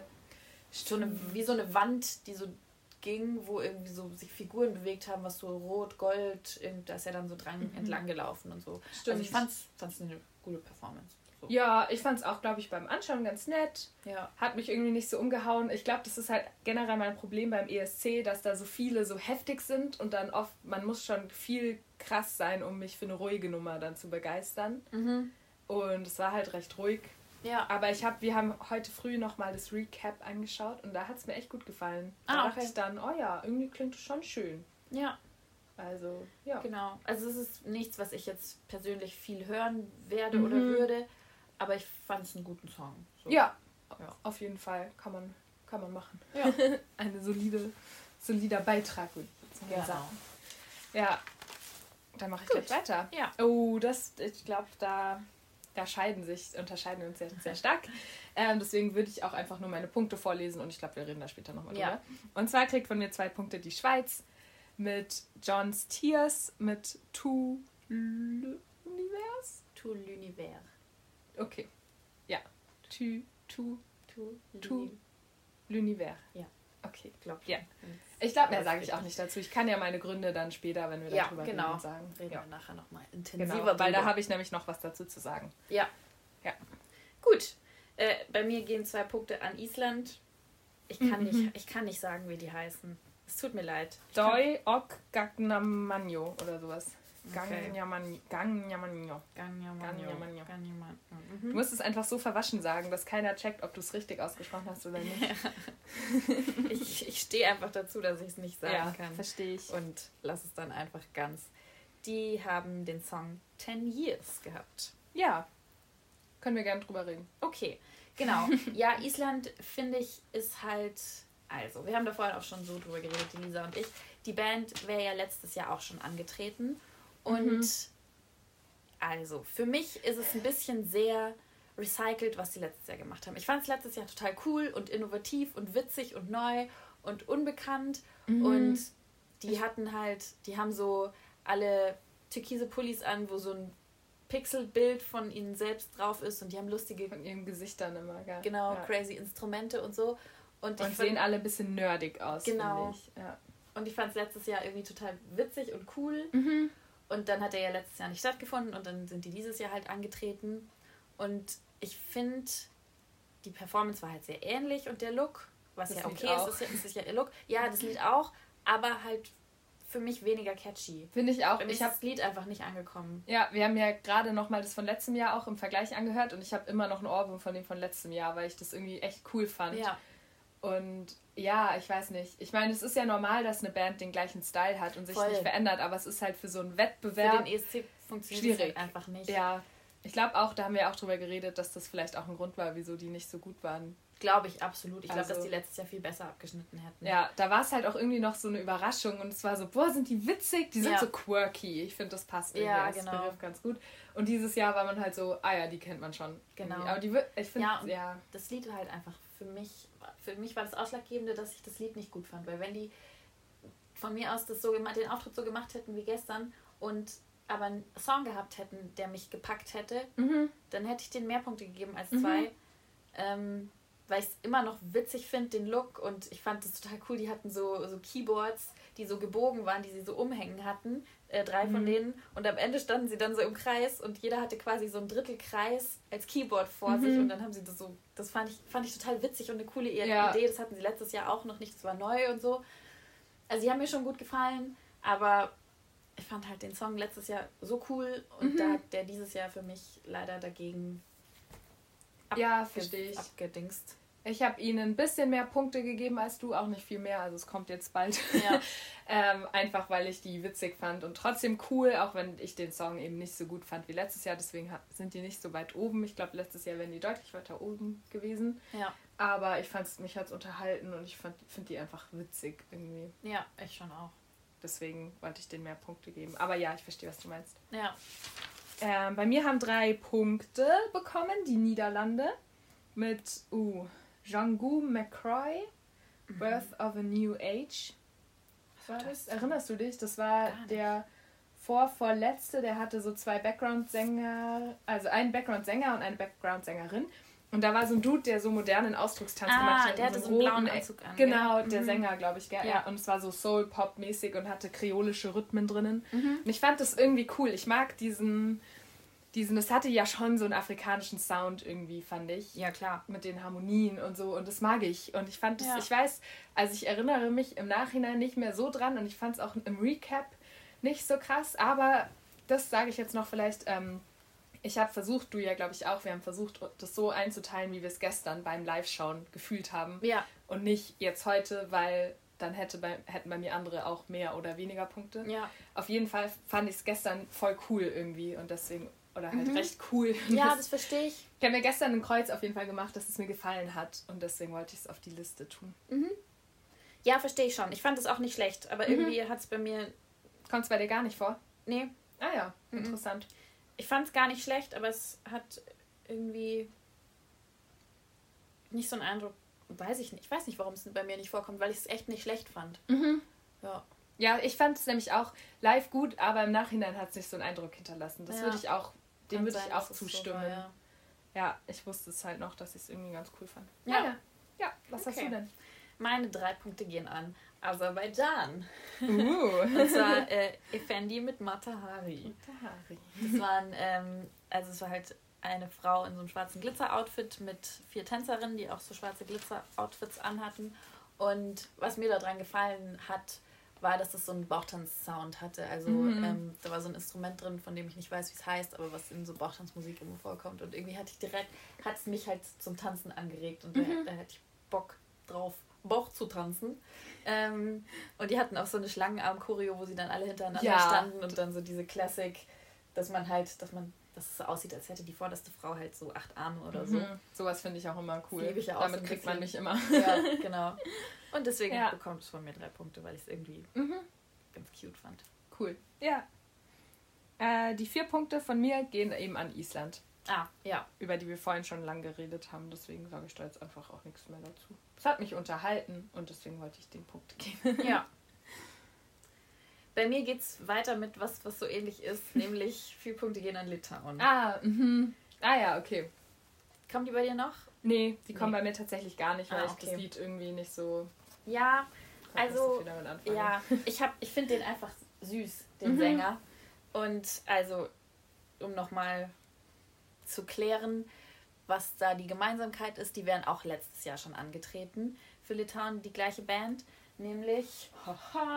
so eine, wie so eine Wand, die so ging, wo irgendwie so sich Figuren bewegt haben, was so rot, gold, da ist ja dann so dran mhm. entlang gelaufen und so. Stimmt. Also ich fand es eine gute Performance. So. Ja, ich fand es auch, glaube ich, beim Anschauen ganz nett. Ja. Hat mich irgendwie nicht so umgehauen. Ich glaube, das ist halt generell mein Problem beim E S C, dass da so viele so heftig sind und dann oft, man muss schon viel krass sein, um mich für eine ruhige Nummer dann zu begeistern. Mhm. Und es war halt recht ruhig. Ja. Aber ich hab, wir haben heute früh nochmal das Recap angeschaut und da hat es mir echt gut gefallen. Da ah, dachte okay. ich dann, oh ja, irgendwie klingt es schon schön. Ja. Also, ja. Genau. Also es ist nichts, was ich jetzt persönlich viel hören werde mhm. oder würde, aber ich fand es einen guten Song. So. Ja. ja, auf jeden Fall kann man, kann man machen. Ja. Eine solide, solider Beitrag, würde ich genau. sagen. Ja, dann mache ich Gut. gleich weiter. Ja. Oh, das, ich glaube, da, da scheiden sich, unterscheiden wir uns sehr, sehr stark. Ähm, deswegen würde ich auch einfach nur meine Punkte vorlesen und ich glaube, wir reden da später nochmal drüber. Ja. Und zwar kriegt von mir zwei Punkte die Schweiz mit John's Tears mit Tout l'univers. Tout l'univers. Okay. Ja. Tu, tu, tu, tu, l'univers. Ja. Okay. Glaub ja. Ich glaube, mehr sage ich auch nicht dazu. Ich kann ja meine Gründe dann später, wenn wir ja, darüber genau. reden, sagen. Reden ja. wir nachher nochmal intensiver genau, drüber. weil da habe ich nämlich noch was dazu zu sagen. Ja. Ja. Gut. Äh, bei mir gehen zwei Punkte an Island. Ich kann, mhm. nicht, ich kann nicht sagen, wie die heißen. Es tut mir leid. Doi Ok Gagnamanyo oder sowas. Okay. Gagnamanyo. Gagnamanyo. Gagnamanyo. Du musst es einfach so verwaschen sagen, dass keiner checkt, ob du es richtig ausgesprochen hast oder nicht. Ja. ich ich stehe einfach dazu, dass ich es nicht sagen ja, kann. Verstehe ich. Und lass es dann einfach ganz. Die haben den Song Ten Years gehabt. Ja. Können wir gerne drüber reden. Okay, genau. Ja, Island, finde ich, ist halt... Also, wir haben da vorhin auch schon so drüber geredet, die Lisa und ich. Die Band wäre ja letztes Jahr auch schon angetreten. Und mhm. also, für mich ist es ein bisschen sehr recycelt, was sie letztes Jahr gemacht haben. Ich fand es letztes Jahr total cool und innovativ und witzig und neu und unbekannt. Mhm. Und die hatten halt, die haben so alle türkise Pullis an, wo so ein Pixelbild von ihnen selbst drauf ist und die haben lustige... Von ihren Gesichtern immer, gell? Genau, ja. crazy Instrumente und so. Und, und ich sehen fand, alle ein bisschen nerdig aus, genau. finde ich. Ja. Und ich fand es letztes Jahr irgendwie total witzig und cool. Mhm. Und dann hat er ja letztes Jahr nicht stattgefunden und dann sind die dieses Jahr halt angetreten. Und ich finde, die Performance war halt sehr ähnlich und der Look, was das ja Lied okay auch. ist, ist ja, ist ja ihr Look. Ja, das Lied auch, aber halt für mich weniger catchy. Finde ich auch. Bei mir ich ist das Lied einfach nicht angekommen. Ja, wir haben ja gerade nochmal das von letztem Jahr auch im Vergleich angehört und ich habe immer noch ein Ohrwurm von dem von letztem Jahr, weil ich das irgendwie echt cool fand. Ja. Und ja, ich weiß nicht. Ich meine, es ist ja normal, dass eine Band den gleichen Style hat und sich Voll. nicht verändert, aber es ist halt für so einen Wettbewerb für den E S C funktioniert es halt einfach nicht. Ja, ich glaube auch, da haben wir auch drüber geredet, dass das vielleicht auch ein Grund war, wieso die nicht so gut waren. Glaube ich, absolut. Ich glaube, Also, dass die letztes Jahr viel besser abgeschnitten hätten. Ja, da war es halt auch irgendwie noch so eine Überraschung und es war so, boah, sind die witzig, die sind ja. so quirky. Ich finde, das passt irgendwie ja, als genau. Begriff ganz gut. Und dieses Jahr war man halt so, ah ja, die kennt man schon. Genau. Irgendwie. Aber die, ich finde, ja, ja. Das Lied halt einfach für mich, für mich war das Ausschlaggebende, dass ich das Lied nicht gut fand. Weil wenn die von mir aus das so gemacht, den Auftritt so gemacht hätten wie gestern und aber einen Song gehabt hätten, der mich gepackt hätte, mhm. dann hätte ich denen mehr Punkte gegeben als zwei. Mhm. Ähm, weil ich es immer noch witzig finde, den Look, und ich fand es total cool, die hatten so, so Keyboards, die so gebogen waren, die sie so umhängen hatten, äh, drei mhm. von denen, und am Ende standen sie dann so im Kreis und jeder hatte quasi so ein Drittelkreis als Keyboard vor mhm. sich und dann haben sie das so, das fand ich, fand ich total witzig und eine coole ja. Idee, das hatten sie letztes Jahr auch noch nicht, das war neu und so. Also die haben mir schon gut gefallen, aber ich fand halt den Song letztes Jahr so cool und mhm. da hat der dieses Jahr für mich leider dagegen Ab- ja, verstehe ich. abgedingst. Ich habe ihnen ein bisschen mehr Punkte gegeben als du, auch nicht viel mehr, also es kommt jetzt bald. Ja. ähm, einfach, weil ich die witzig fand und trotzdem cool, auch wenn ich den Song eben nicht so gut fand wie letztes Jahr, deswegen sind die nicht so weit oben. Ich glaube, letztes Jahr wären die deutlich weiter oben gewesen. Ja. Aber ich fand es, mich hat es unterhalten und ich finde die einfach witzig irgendwie. Ja, ich schon auch. Deswegen wollte ich denen mehr Punkte geben. Aber ja, ich verstehe, was du meinst. Ja. Ähm, bei mir haben drei Punkte bekommen die Niederlande mit uh, Django McCroy, mhm. Birth of a New Age. Was war das? Erinnerst du dich? Das war der vorvorletzte, der hatte so zwei Background-Sänger, also einen Background-Sänger und eine Background-Sängerin. Und da war so ein Dude, der so modernen Ausdruckstanz ah, gemacht hat. Der hatte so einen blauen Anzug an. Genau, ja. der mhm. Sänger, glaube ich. Gell? Ja. ja. Und es war so Soul-Pop-mäßig und hatte kreolische Rhythmen drinnen. Mhm. Und ich fand das irgendwie cool. Ich mag diesen, diesen, es hatte ja schon so einen afrikanischen Sound irgendwie, fand ich. Ja, klar. Mit den Harmonien und so. Und das mag ich. Und ich fand das, ja. ich weiß, also ich erinnere mich im Nachhinein nicht mehr so dran. Und ich fand es auch im Recap nicht so krass. Aber das sage ich jetzt noch vielleicht... Ähm, Ich habe versucht, du ja glaube ich auch, wir haben versucht, das so einzuteilen, wie wir es gestern beim Live-Schauen gefühlt haben. Ja. Und nicht jetzt heute, weil dann hätte bei, hätten bei mir andere auch mehr oder weniger Punkte. Ja. Auf jeden Fall fand ich es gestern voll cool irgendwie und deswegen, oder halt mhm. recht cool. Ja, das, das verstehe ich. Ich habe mir gestern ein Kreuz auf jeden Fall gemacht, dass es mir gefallen hat und deswegen wollte ich es auf die Liste tun. Mhm. Ja, verstehe ich schon. Ich fand es auch nicht schlecht, aber mhm. irgendwie hat es bei mir... Kommt es bei dir gar nicht vor? Nee. Ah ja, mhm. interessant. Ich fand es gar nicht schlecht, aber es hat irgendwie nicht so einen Eindruck, weiß ich nicht. Ich weiß nicht, warum es bei mir nicht vorkommt, weil ich es echt nicht schlecht fand. Mhm. Ja. Ja, ich fand es nämlich auch live gut, aber im Nachhinein hat es nicht so einen Eindruck hinterlassen. Das ja. würde ich auch, dem würde ich auch zustimmen. So war, ja. ja, ich wusste es halt noch, dass ich es irgendwie ganz cool fand. Ja. Ja, ja. Was okay. hast du denn? Meine drei Punkte gehen an Aserbaidschan. Uh. Und zwar äh, Effendi mit Matahari. Matahari. Das waren, ähm, also es war halt eine Frau in so einem schwarzen Glitzer-Outfit mit vier Tänzerinnen, die auch so schwarze Glitzer-Outfits anhatten. Und was mir daran gefallen hat, war, dass es so einen Bauchtanz-Sound hatte. Also mhm. ähm, da war so ein Instrument drin, von dem ich nicht weiß, wie es heißt, aber was in so Bauchtanzmusik immer vorkommt. Und irgendwie hatte ich direkt, hat es mich halt zum Tanzen angeregt und mhm. da, da hatte ich Bock drauf, Bauch zu tanzen. Ähm, und die hatten auch so eine Schlangenarm-Choreo, wo sie dann alle hintereinander ja. standen und dann so diese Klassik, dass man halt, dass man, dass es so aussieht, als hätte die vorderste Frau halt so acht Arme oder mhm. so. Sowas finde ich auch immer cool. Liebe ich ja auch. Damit so kriegt man mich immer. Ja, genau. Und deswegen ja. bekommt es von mir drei Punkte, weil ich es irgendwie mhm. ganz cute fand. Cool. Ja. Äh, die vier Punkte von mir gehen eben an Island. Ah, ja. Über die wir vorhin schon lang geredet haben, deswegen sage ich da jetzt einfach auch nichts mehr dazu. Es hat mich unterhalten und deswegen wollte ich den Punkt geben. Ja. Bei mir geht es weiter mit was, was so ähnlich ist, nämlich vier Punkte gehen an Litauen. Ah, mhm. Ah ja, okay. Kommen die bei dir noch? Nee, die kommen nee. bei mir tatsächlich gar nicht, weil ah, ich okay. das Lied irgendwie nicht so... Ja, also, ja, ich, hab, ich finde den einfach süß, den mhm. Sänger. Und also, um nochmal zu klären, was da die Gemeinsamkeit ist, die wären auch letztes Jahr schon angetreten für Litauen, die gleiche Band, nämlich haha,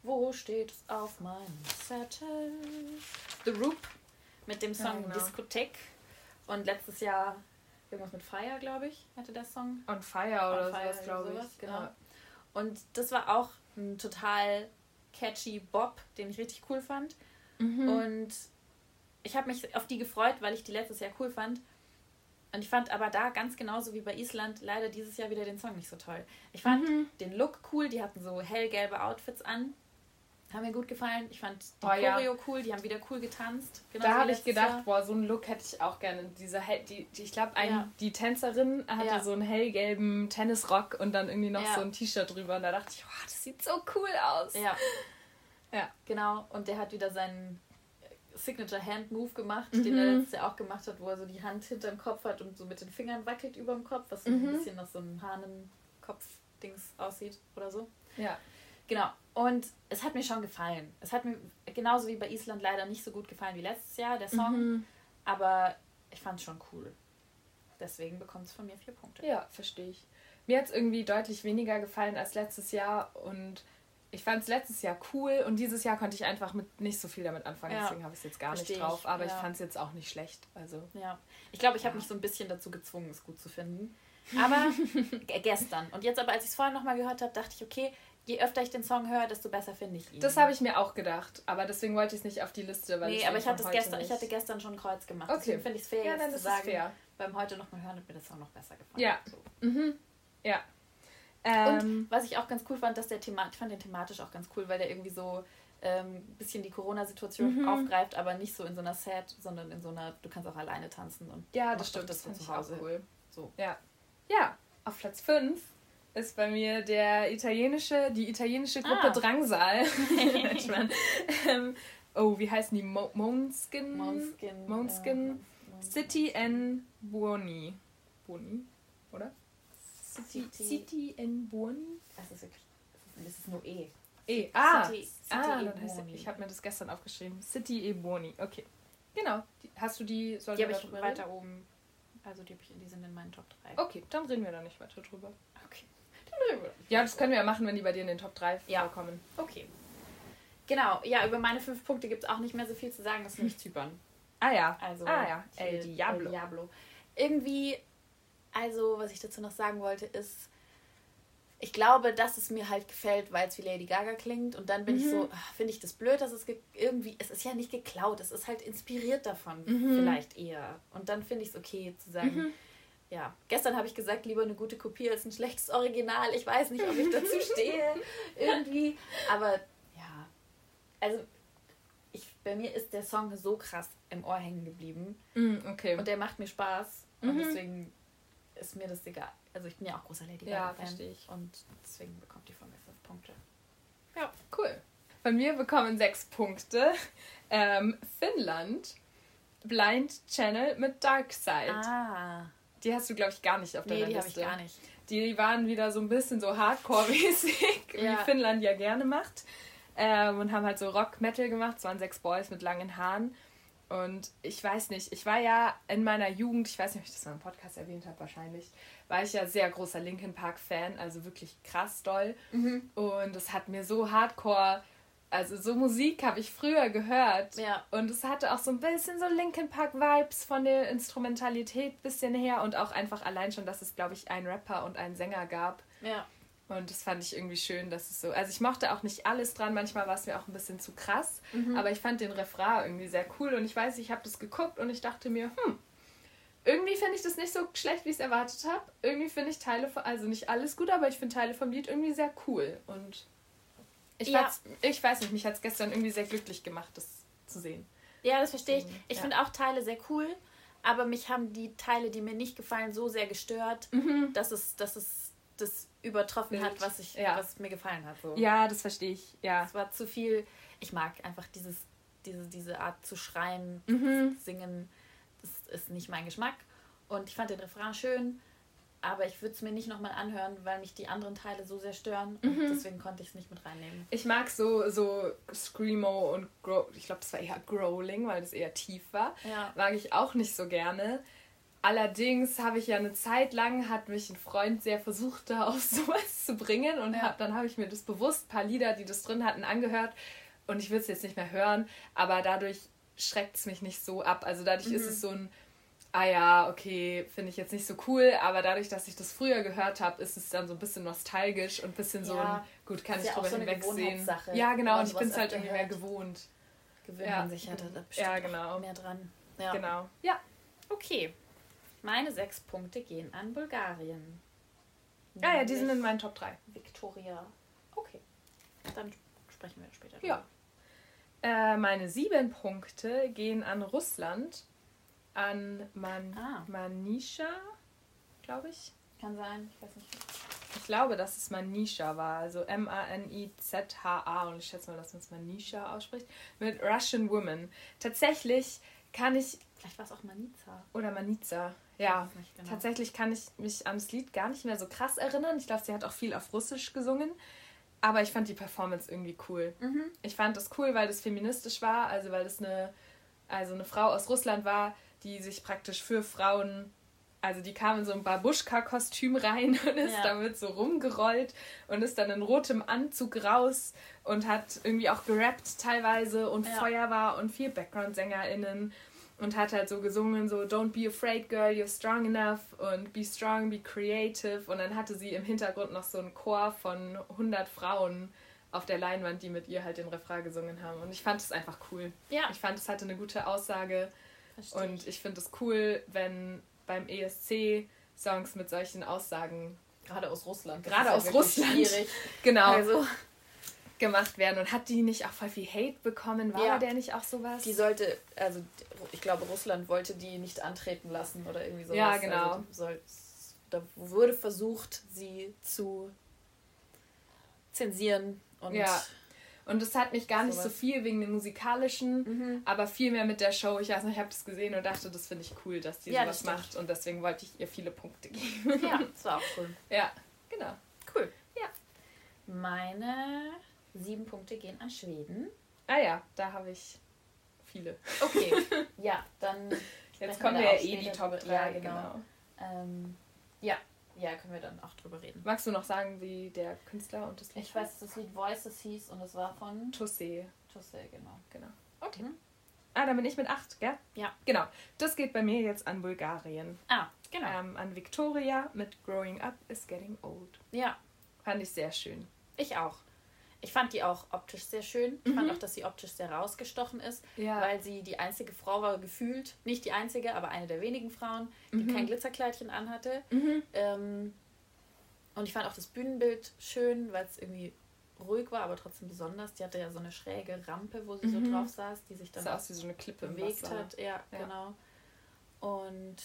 Wo steht es auf meinem Zettel? The Roop mit dem Song ja, genau. Diskothek. Und letztes Jahr irgendwas mit Fire, glaube ich, hatte der Song. On Fire oder On Fire sowas, glaube ich. Sowas, genau. Ja. Und das war auch ein total catchy Bop, den ich richtig cool fand. Mhm. Und ich habe mich auf die gefreut, weil ich die letztes Jahr cool fand. Und ich fand aber da ganz genauso wie bei Island leider dieses Jahr wieder den Song nicht so toll. Ich fand mhm. den Look cool, die hatten so hellgelbe Outfits an. Haben mir gut gefallen. Ich fand die oh, Choreo ja. cool, die haben wieder cool getanzt. Genau da habe ich gedacht, Jahr. boah, so einen Look hätte ich auch gerne. Diese Hell, die, die, ich glaube, ja. die Tänzerin hatte ja. so einen hellgelben Tennisrock und dann irgendwie noch ja. so ein T-Shirt drüber. Und da dachte ich, oh, das sieht so cool aus. Ja. Ja, genau. Und der hat wieder seinen Signature Hand Move gemacht, mhm. den er letztes Jahr auch gemacht hat, wo er so die Hand hinterm Kopf hat und so mit den Fingern wackelt über dem Kopf, was so mhm. ein bisschen nach so einem Hahnenkopf-Dings aussieht oder so. Ja. Genau. Und es hat mir schon gefallen. Es hat mir genauso wie bei Island leider nicht so gut gefallen wie letztes Jahr, der Song. Mhm. Aber ich fand es schon cool. Deswegen bekommt es von mir vier Punkte. Ja, verstehe ich. Mir hat es irgendwie deutlich weniger gefallen als letztes Jahr und ich fand es letztes Jahr cool und dieses Jahr konnte ich einfach mit nicht so viel damit anfangen, ja. deswegen habe ich es jetzt gar Versteh nicht drauf, aber ich, ja. ich fand es jetzt auch nicht schlecht. Also ja. Ich glaube, ich ja. habe mich so ein bisschen dazu gezwungen, es gut zu finden. Aber g- gestern. Und jetzt aber, als ich es vorher nochmal gehört habe, dachte ich, okay, je öfter ich den Song höre, desto besser finde ich ihn. Das habe ich mir auch gedacht, aber deswegen wollte ich es nicht auf die Liste. Weil nee, aber ich hatte, es gestern, ich hatte gestern schon ein Kreuz gemacht. Okay. Deswegen finde ich es fair, ja, jetzt dann zu ist sagen, fair. beim heute nochmal hören hat mir der Song noch besser gefallen. Ja. So. Mhm. Ja. Ähm, und was ich auch ganz cool fand, dass der Thema, ich fand den thematisch auch ganz cool, weil der irgendwie so ein ähm, bisschen die Corona-Situation mhm. aufgreift, aber nicht so in so einer Sad, sondern in so einer, du kannst auch alleine tanzen und ja, das stimmt, das, das zu Hause. Auch cool. So. Ja. Ja, auf Platz fünf ist bei mir der italienische, die italienische Gruppe ah. Drangsal. ähm, oh, wie heißen die? Mo- Måneskin? Måneskin. Måneskin. Ja. City and Buoni. Buoni, oder? City, City and Buoni? Das ist wirklich, das ist nur E. E, ah, City, City ah, e heißt, ich habe mir das gestern aufgeschrieben. City e Buoni, okay. Genau, die, hast du die, soll die habe ich weiter reden? Oben, also die, die sind in meinen Top drei. Okay, dann reden wir da nicht weiter drüber. Okay. Dann reden wir ja, das können wir ja machen, wenn die bei dir in den Top drei ja. vorkommen. Okay. Genau, ja, über meine fünf Punkte gibt es auch nicht mehr so viel zu sagen, das ist nämlich Zypern. Ah ja, also ah ja, El Diablo. El Diablo. Irgendwie, also was ich dazu noch sagen wollte, ist, ich glaube, dass es mir halt gefällt, weil es wie Lady Gaga klingt und dann bin mhm. ich so, finde ich das blöd, dass es ge- irgendwie, es ist ja nicht geklaut, es ist halt inspiriert davon, mhm. vielleicht eher. Und dann finde ich es okay zu sagen, mhm. ja, gestern habe ich gesagt, lieber eine gute Kopie als ein schlechtes Original, ich weiß nicht, ob ich dazu stehe, irgendwie, aber ja, also ich, bei mir ist der Song so krass im Ohr hängen geblieben mhm, okay. und der macht mir Spaß mhm. und deswegen ist mir das egal. Also ich bin ja auch großer Lady Gaga-Fan. Ja, verstehe ich. Und deswegen bekommt die von mir fünf Punkte. Ja, cool. Von mir bekommen sechs Punkte ähm, Finnland, Blind Channel mit Dark Side. Ah. Die hast du, glaube ich, gar nicht auf deiner nee, die Liste. Die habe ich gar nicht. Die waren wieder so ein bisschen so Hardcore-mäßig, ja. wie Finnland ja gerne macht. Ähm, und haben halt so Rock-Metal gemacht. Es waren sechs Boys mit langen Haaren. Und ich weiß nicht, ich war ja in meiner Jugend, ich weiß nicht, ob ich das mal im Podcast erwähnt habe, wahrscheinlich, war ich ja sehr großer Linkin Park-Fan, also wirklich krass doll. Mhm. Und es hat mir so hardcore, also so Musik habe ich früher gehört. Ja. Und es hatte auch so ein bisschen so Linkin Park-Vibes von der Instrumentalität ein bisschen her und auch einfach allein schon, dass es, glaube ich, einen Rapper und einen Sänger gab. Ja. Und das fand ich irgendwie schön, dass es so... Also ich mochte auch nicht alles dran, manchmal war es mir auch ein bisschen zu krass, mhm. aber ich fand den Refrain irgendwie sehr cool und ich weiß, ich habe das geguckt und ich dachte mir, hm, irgendwie finde ich das nicht so schlecht, wie ich es erwartet habe. Irgendwie finde ich Teile von... Also nicht alles gut, aber ich finde Teile vom Lied irgendwie sehr cool. Und ich, ja. ich weiß nicht, mich hat es gestern irgendwie sehr glücklich gemacht, das zu sehen. Ja, das verstehe ich. Ich ja. finde auch Teile sehr cool, aber mich haben die Teile, die mir nicht gefallen, so sehr gestört, mhm. dass es... Dass es das übertroffen Bild. hat, was ich, ja. was mir gefallen hat. So. Ja, das verstehe ich. Ja. Es war zu viel. Ich mag einfach dieses, diese, diese Art zu schreien, mhm. zu singen. Das ist nicht mein Geschmack. Und ich fand den Refrain schön, aber ich würde es mir nicht nochmal anhören, weil mich die anderen Teile so sehr stören. Und mhm. deswegen konnte ich es nicht mit reinnehmen. Ich mag so, so Screamo und Grow, ich glaube, das war eher Growling, weil das eher tief war. Ja. Mag ich auch nicht so gerne. Allerdings habe ich ja eine Zeit lang, hat mich ein Freund sehr versucht, da auf sowas zu bringen. Und ja. hab, dann habe ich mir das bewusst, ein paar Lieder, die das drin hatten, angehört. Und ich will es jetzt nicht mehr hören, aber dadurch schreckt es mich nicht so ab. Also dadurch mhm. ist es so ein, ah ja, okay, finde ich jetzt nicht so cool. Aber dadurch, dass ich das früher gehört habe, ist es dann so ein bisschen nostalgisch und ein bisschen ja. so ein, gut, kann ich ja drüber so hinwegsehen. Ja, genau, und ich bin es halt irgendwie mehr gewohnt. Gewöhnt man sich halt da bestimmt ja, genau. mehr dran. Ja. Genau. Ja, okay. Meine sechs Punkte gehen an Bulgarien. Ja, ja, die sind in meinen Top drei. Victoria. Okay. Dann sprechen wir später drüber. Ja. Äh, meine sieben Punkte gehen an Russland. An Man- ah. Manisha, glaube ich. Kann sein, ich weiß nicht. Ich glaube, dass es Manisha war. Also M A N I Z H A. Und ich schätze mal, dass man es Manisha ausspricht. Mit Russian Woman. Tatsächlich kann ich... Vielleicht war es auch Manica. Oder Manica. Ja, genau. Tatsächlich kann ich mich an das Lied gar nicht mehr so krass erinnern. Ich glaube, sie hat auch viel auf Russisch gesungen. Aber ich fand die Performance irgendwie cool. Mhm. Ich fand das cool, weil das feministisch war. Also weil das eine, also eine Frau aus Russland war, die sich praktisch für Frauen... Also die kam in so ein Babuschka-Kostüm rein und ist ja. damit so rumgerollt und ist dann in rotem Anzug raus und hat irgendwie auch gerappt teilweise und ja. Feuerwehr und viel Background-SängerInnen und hat halt so gesungen, so Don't be afraid, girl, you're strong enough und be strong, be creative. Und dann hatte sie im Hintergrund noch so einen Chor von hundert Frauen auf der Leinwand, die mit ihr halt den Refrain gesungen haben. Und ich fand es einfach cool. Ja. Ich fand, es hatte eine gute Aussage. Verstehe und ich, ich finde es cool, wenn beim E S C Songs mit solchen Aussagen, gerade aus Russland, gerade aus Russland, schwierig. Genau, also. gemacht werden. Und hat die nicht auch voll viel Hate bekommen? War ja. der nicht auch sowas? Die sollte, also ich glaube, Russland wollte die nicht antreten lassen oder irgendwie sowas. Ja, genau. Also, soll, da wurde versucht, sie zu zensieren. Und ja. Und das hat mich gar nicht so, so viel wegen dem Musikalischen, mhm. aber viel mehr mit der Show. Ich weiß nicht, ich habe das gesehen und dachte, das finde ich cool, dass die ja, sowas macht. Und deswegen wollte ich ihr viele Punkte geben. Ja, das war auch cool. Ja, genau. Cool. Ja. Meine sieben Punkte gehen an Schweden. Ah ja, da habe ich viele. Okay, ja, dann... Jetzt kommen wir ja eh die Top drei. Ja, genau. genau. Ähm, ja. Ja, können wir dann auch drüber reden. Magst du noch sagen, wie der Künstler und das Lied? Ich weiß, dass das Lied Voices hieß und es war von... Tosse. Tosse, genau. genau. Okay. Mhm. Ah, dann bin ich mit acht, gell? Ja. Genau. Das geht bei mir jetzt an Bulgarien. Ah, genau. Ähm, an Victoria mit Growing Up is Getting Old. Ja. Fand ich sehr schön. Ich auch. Ich fand die auch optisch sehr schön. Ich mhm. fand auch, dass sie optisch sehr rausgestochen ist, ja. weil sie die einzige Frau war, gefühlt, nicht die einzige, aber eine der wenigen Frauen, die mhm. kein Glitzerkleidchen anhatte. Mhm. Ähm, und ich fand auch das Bühnenbild schön, weil es irgendwie ruhig war, aber trotzdem besonders. Die hatte ja so eine schräge Rampe, wo sie mhm. so drauf saß, die sich dann sah aus wie so eine Klippe bewegt im Wasser. hat. Ja, ja, genau. Und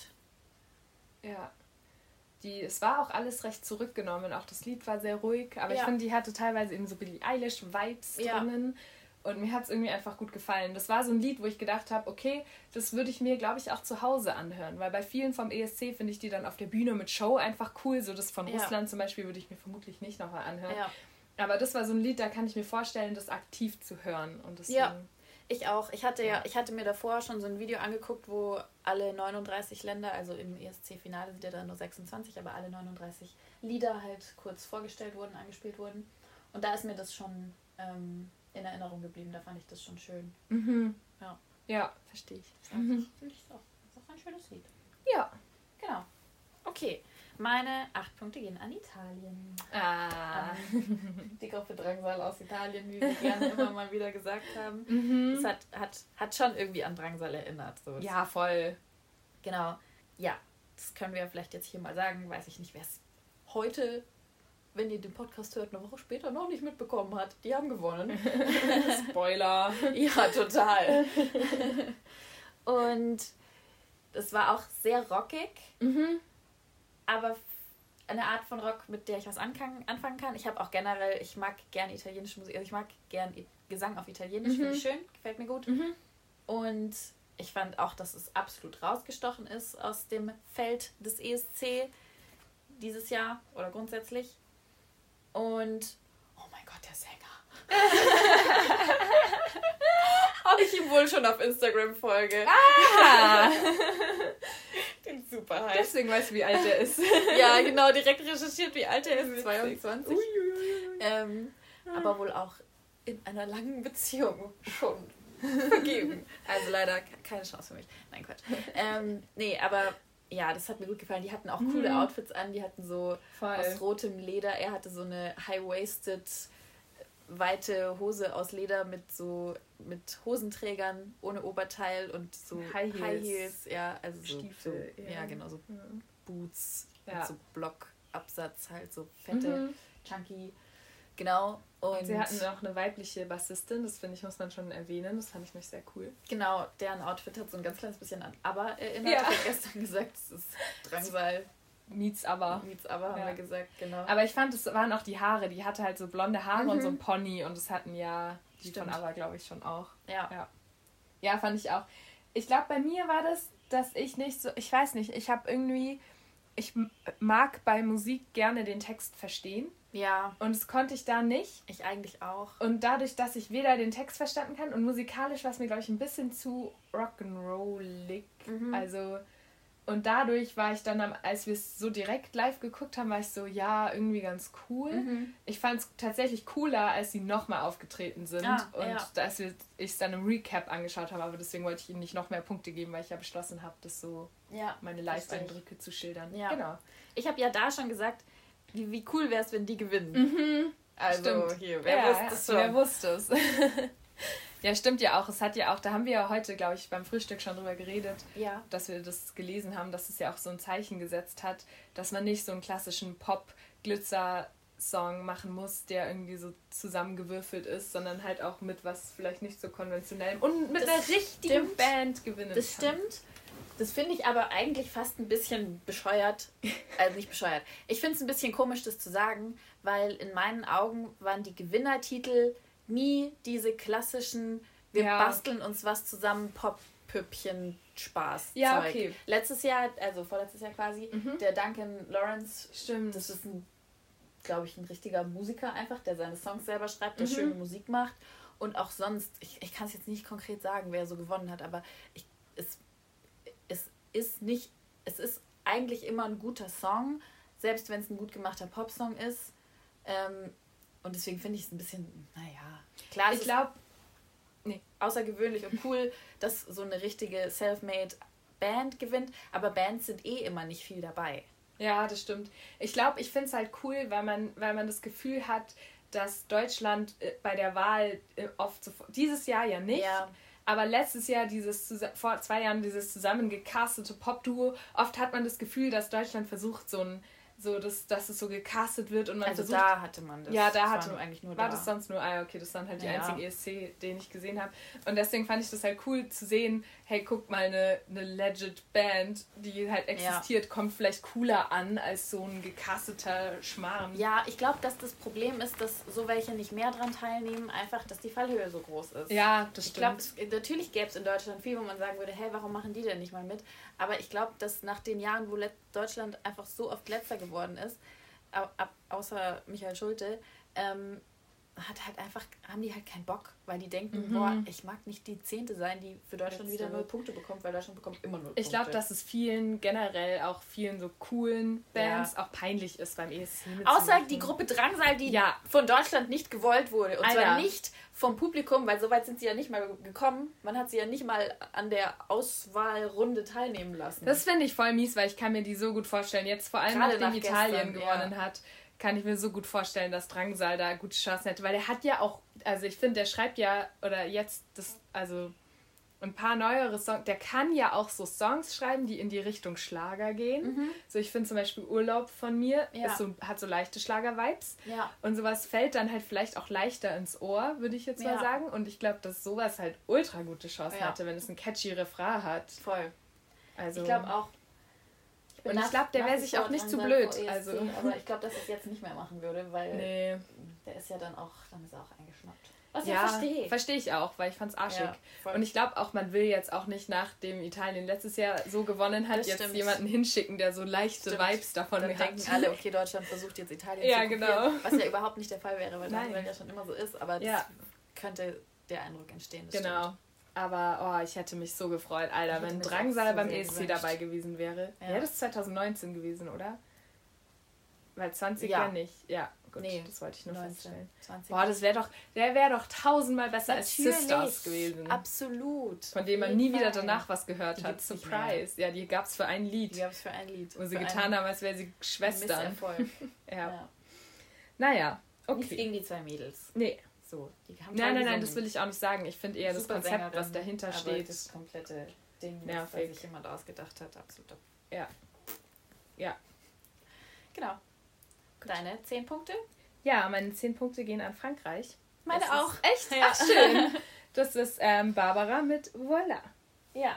ja. Die, es war auch alles recht zurückgenommen. Auch das Lied war sehr ruhig. Aber ja. ich finde, die hatte teilweise eben so Billie Eilish-Vibes ja. drinnen. Und mir hat es irgendwie einfach gut gefallen. Das war so ein Lied, wo ich gedacht habe, okay, das würde ich mir, glaube ich, auch zu Hause anhören. Weil bei vielen vom E S C finde ich die dann auf der Bühne mit Show einfach cool. So das von ja. Russland zum Beispiel würde ich mir vermutlich nicht nochmal anhören. Ja. Aber das war so ein Lied, da kann ich mir vorstellen, das aktiv zu hören. Und deswegen, ja. Ich auch. Ich hatte ja, ich hatte mir davor schon so ein Video angeguckt, wo alle neununddreißig Länder, also im E S C-Finale sind ja dann nur sechsundzwanzig, aber alle neununddreißig Lieder halt kurz vorgestellt wurden, angespielt wurden. Und da ist mir das schon ähm, in Erinnerung geblieben. Da fand ich das schon schön. Mhm. Ja. Ja, verstehe ich. Das mhm. finde ich auch. Das ist auch ein schönes Lied. Ja. Genau. Okay. Meine acht Punkte gehen an Italien. Ah. An die Gruppe Drangsal aus Italien, wie wir gerne immer mal wieder gesagt haben. Mhm. Es hat, hat, hat schon irgendwie an Drangsal erinnert. So. Ja, voll. Genau. Ja, das können wir vielleicht jetzt hier mal sagen. Weiß ich nicht, wer es heute, wenn ihr den Podcast hört, eine Woche später noch nicht mitbekommen hat. Die haben gewonnen. Spoiler. Ja, total. Und es war auch sehr rockig. Mhm. Aber eine Art von Rock, mit der ich was anfangen kann. Ich habe auch generell, ich mag gern italienische Musik, also ich mag gern Gesang auf Italienisch, mhm. finde ich schön, gefällt mir gut. Mhm. Und ich fand auch, dass es absolut rausgestochen ist aus dem Feld des E S C dieses Jahr oder grundsätzlich. Und, oh mein Gott, der Sänger. Ob ich ihm wohl schon auf Instagram folge. Ah! Die Super heiß. Deswegen weißt du, wie alt er ist. Ja, genau, direkt recherchiert, wie alt er ist. zweiundzwanzig. Ähm, aber wohl auch in einer langen Beziehung schon vergeben. Also leider keine Chance für mich. Nein, Quatsch. Ähm, nee, aber ja, das hat mir gut gefallen. Die hatten auch coole mhm. Outfits an. Die hatten so Voll. aus rotem Leder. Er hatte so eine high-waisted, weite Hose aus Leder mit so mit Hosenträgern ohne Oberteil und so High Heels. High Heels ja, also so, Stiefel, so ja. ja, genau, so mhm. Boots ja. mit so Blockabsatz, halt so fette, mhm. chunky. Genau. Und sie hatten auch eine weibliche Bassistin, das finde ich, muss man schon erwähnen, das fand ich mich sehr cool. Genau, deren Outfit hat so ein ganz kleines bisschen an Aber erinnert. Ja. Ich habe gestern gesagt, es ist Drangsal. Meets Aber. Meets Aber, haben ja. wir gesagt, genau. Aber ich fand, es waren auch die Haare, die hatte halt so blonde Haare mhm. und so ein Pony und das hatten ja die Stimmt. von Aber, glaube ich, schon auch. Ja. Ja, ja fand ich auch. Ich glaube, bei mir war das, dass ich nicht so, ich weiß nicht, ich habe irgendwie, ich mag bei Musik gerne den Text verstehen. Ja. Und das konnte ich da nicht. Ich eigentlich auch. Und dadurch, dass ich weder den Text verstanden kann und musikalisch war es mir, glaube ich, ein bisschen zu rock'n'rollig. Mhm. Also, und dadurch war ich dann, als wir es so direkt live geguckt haben, war ich so, ja, irgendwie ganz cool. Mhm. Ich fand es tatsächlich cooler, als sie nochmal aufgetreten sind. Ah, und ja. als ich es dann im Recap angeschaut habe, aber deswegen wollte ich ihnen nicht noch mehr Punkte geben, weil ich ja beschlossen habe, das so ja, meine Live-Eindrücke zu schildern. Ja. Genau. Ich habe ja da schon gesagt, Wie, wie cool wäre es, wenn die gewinnen? Mhm. Also stimmt. hier, wer ja, wusste es schon? Wer wusste es? Ja, stimmt ja auch. Es hat ja auch, da haben wir ja heute, glaube ich, beim Frühstück schon drüber geredet, ja. dass wir das gelesen haben, dass es ja auch so ein Zeichen gesetzt hat, dass man nicht so einen klassischen Pop-Glitzer-Song machen muss, der irgendwie so zusammengewürfelt ist, sondern halt auch mit was vielleicht nicht so konventionellem und mit das einer richtigen stimmt. Band gewinnen Das kann. stimmt. Das finde ich aber eigentlich fast ein bisschen bescheuert. Also nicht bescheuert. Ich finde es ein bisschen komisch, das zu sagen, weil in meinen Augen waren die Gewinnertitel nie diese klassischen, wir ja. basteln uns was zusammen, Pop-Püppchen-Spaß. Ja, Zeug. Okay. Letztes Jahr, also vorletztes Jahr quasi, mhm. der Duncan Lawrence, Stimmt. das ist ein, glaube ich, ein richtiger Musiker einfach, der seine Songs selber schreibt, der mhm. schöne Musik macht. Und auch sonst, ich, ich kann es jetzt nicht konkret sagen, wer so gewonnen hat, aber ich, es Es ist nicht, es ist eigentlich immer ein guter Song, selbst wenn es ein gut gemachter Popsong ist. Ähm, und deswegen finde ich es ein bisschen, naja, klar, es ich glaube, nee. außergewöhnlich und cool, dass so eine richtige self-made Band gewinnt, aber Bands sind eh immer nicht viel dabei. Ja, das stimmt. Ich glaube, ich finde es halt cool, weil man, weil man das Gefühl hat, dass Deutschland bei der Wahl oft so, dieses Jahr ja nicht, ja. aber letztes Jahr, dieses vor zwei Jahren, dieses zusammengecastete Pop-Duo, oft hat man das Gefühl, dass Deutschland versucht, so ein, so das, dass es so gecastet wird und man also versucht... da hatte man das. Ja, da das hatte man eigentlich nur war da. das sonst nur, ah okay, das waren halt die ja. einzigen E S C, den ich gesehen habe. Und deswegen fand ich das halt cool zu sehen, hey, guck mal, eine, eine legit Band, die halt existiert, ja. kommt vielleicht cooler an als so ein gecasteter Schmarrn. Ja, ich glaube, dass das Problem ist, dass so welche nicht mehr dran teilnehmen, einfach, dass die Fallhöhe so groß ist. Ja, das ich stimmt. Ich glaube, natürlich gäbe es in Deutschland viel, wo man sagen würde, hey, warum machen die denn nicht mal mit? Aber ich glaube, dass nach den Jahren, wo Deutschland einfach so oft Letzter geworden ist, Ab, außer Michael Schulte, ähm, hat halt einfach, haben die halt keinen Bock, weil die denken, mhm. boah, ich mag nicht die Zehnte sein, die für Deutschland Letzte. wieder null Punkte bekommt, weil Deutschland bekommt immer null Punkte. Ich glaube, dass es vielen, generell auch vielen so coolen Bands ja. auch peinlich ist beim E S C mitzumachen. Außer die Gruppe Drangsal, die ja. von Deutschland nicht gewollt wurde. Und Alter. zwar nicht vom Publikum, weil so weit sind sie ja nicht mal gekommen. Man hat sie ja nicht mal an der Auswahlrunde teilnehmen lassen. Das finde ich voll mies, weil ich kann mir die so gut vorstellen. Jetzt vor allem, Gerade nachdem nach Italien gestern, gewonnen ja. hat, kann ich mir so gut vorstellen, dass Drangsal da gute Chancen hätte. Weil der hat ja auch, also ich finde, der schreibt ja, oder jetzt, das, also ein paar neuere Songs, der kann ja auch so Songs schreiben, die in die Richtung Schlager gehen. Mhm. So, ich finde zum Beispiel Urlaub von mir, ja. ist so, hat so leichte Schlager-Vibes. Ja. Und sowas fällt dann halt vielleicht auch leichter ins Ohr, würde ich jetzt ja. mal sagen. Und ich glaube, dass sowas halt ultra gute Chancen ja. hatte, wenn es ein catchy Refrain hat. Voll. Also, ich glaube auch, Ich und ich glaube, der wäre sich auch nicht zu blöd. E S C, also. Aber ich glaube, dass es jetzt nicht mehr machen würde, weil nee. der ist ja dann auch, dann ist er auch eingeschnappt. Was ja, ich verstehe. Verstehe ich auch, weil ich fand's arschig. Ja, und ich glaube auch, man will jetzt auch nicht, nachdem Italien letztes Jahr so gewonnen hat, das jetzt stimmt. jemanden hinschicken, der so leichte stimmt. Vibes davon dann hat. denken alle, okay, Deutschland versucht jetzt Italien ja, zu kopieren. Genau. Was ja überhaupt nicht der Fall wäre, weil das ja schon immer so ist. Aber das ja. könnte der Eindruck entstehen. Das genau. Stimmt. Aber oh, ich hätte mich so gefreut, Alter, wenn Drangsal so beim E S C dabei gewesen wäre. Ja. Wäre das zwanzig neunzehn gewesen, oder? Weil zwanzig ja nicht. Ja, gut, nee, das wollte ich nur neunzehn, feststellen. zwanzig. Boah, das wäre doch, der wäre doch tausendmal besser Natürlich. als Sisters gewesen. Absolut. Von dem man nie Fall. wieder danach was gehört die hat. Surprise. Ja, die gab es für ein Lied. Die gab es für ein Lied. Wo sie für getan haben, als wären sie Schwestern. ja. ja. Naja, okay. Nichts gegen die zwei Mädels. Nee. So, die haben nein, nein, nein, das will ich auch nicht sagen. Ich finde eher Super das Konzept, Sängerin, was dahinter steht. Das komplette Ding, nervig. was sich jemand ausgedacht hat. Absolut. Ja. Ja. Genau. Gut. Deine zehn Punkte? Ja, meine zehn Punkte gehen an Frankreich. Meine das auch. Echt? Ja. Ach, schön. Das ist ähm, Barbara mit Voilà. Ja.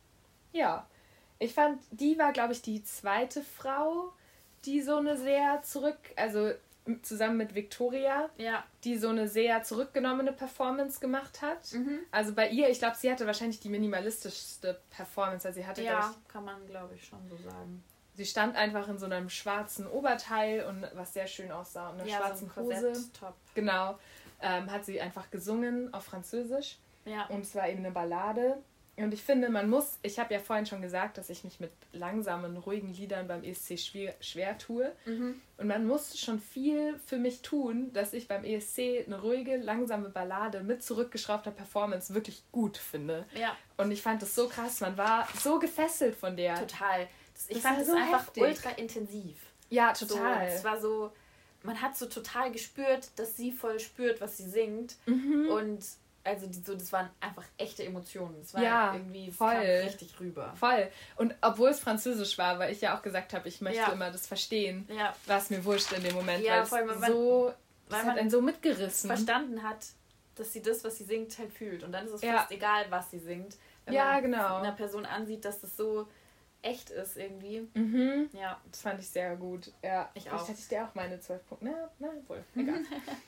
Ja. Ich fand, die war, glaube ich, die zweite Frau, die so eine sehr zurück, also zusammen mit Victoria, ja. die so eine sehr zurückgenommene Performance gemacht hat. Mhm. Also bei ihr, ich glaube, sie hatte wahrscheinlich die minimalistischste Performance. Also sie hatte, ja, ich, kann man, glaube ich, schon so sagen. Sie stand einfach in so einem schwarzen Oberteil und was sehr schön aussah und einer ja, schwarzen so ein Hose. Top. Genau. Ähm, hat sie einfach gesungen auf Französisch. Ja. Und es war eben eine Ballade. Und ich finde, man muss, ich habe ja vorhin schon gesagt, dass ich mich mit langsamen, ruhigen Liedern beim E S C schwer, schwer tue. Mhm. Und man muss schon viel für mich tun, dass ich beim E S C eine ruhige, langsame Ballade mit zurückgeschraubter Performance wirklich gut finde. Ja. Und ich fand das so krass, man war so gefesselt von der. Total. Das, ich das fand es so einfach heftig. ultra intensiv. Ja, total. So, es war so, man hat so total gespürt, dass sie voll spürt, was sie singt. Mhm. Und also die, so, das waren einfach echte Emotionen. Das war ja, irgendwie voll. kam richtig rüber. Voll. Und obwohl es Französisch war, weil ich ja auch gesagt habe, ich möchte ja. immer das verstehen, ja. war es mir wurscht in dem Moment, ja, weil voll, es man, so, weil es man hat einen so mitgerissen. verstanden hat, dass sie das, was sie singt, halt fühlt. Und dann ist es ja. fast egal, was sie singt. Wenn ja, man genau. einer Person ansieht, dass das so echt ist irgendwie. Mhm. Ja. Das fand ich sehr gut. Ja. Ich Vielleicht auch. hätte ich dir auch meine zwölf Punkte. Na, na, wohl. Egal.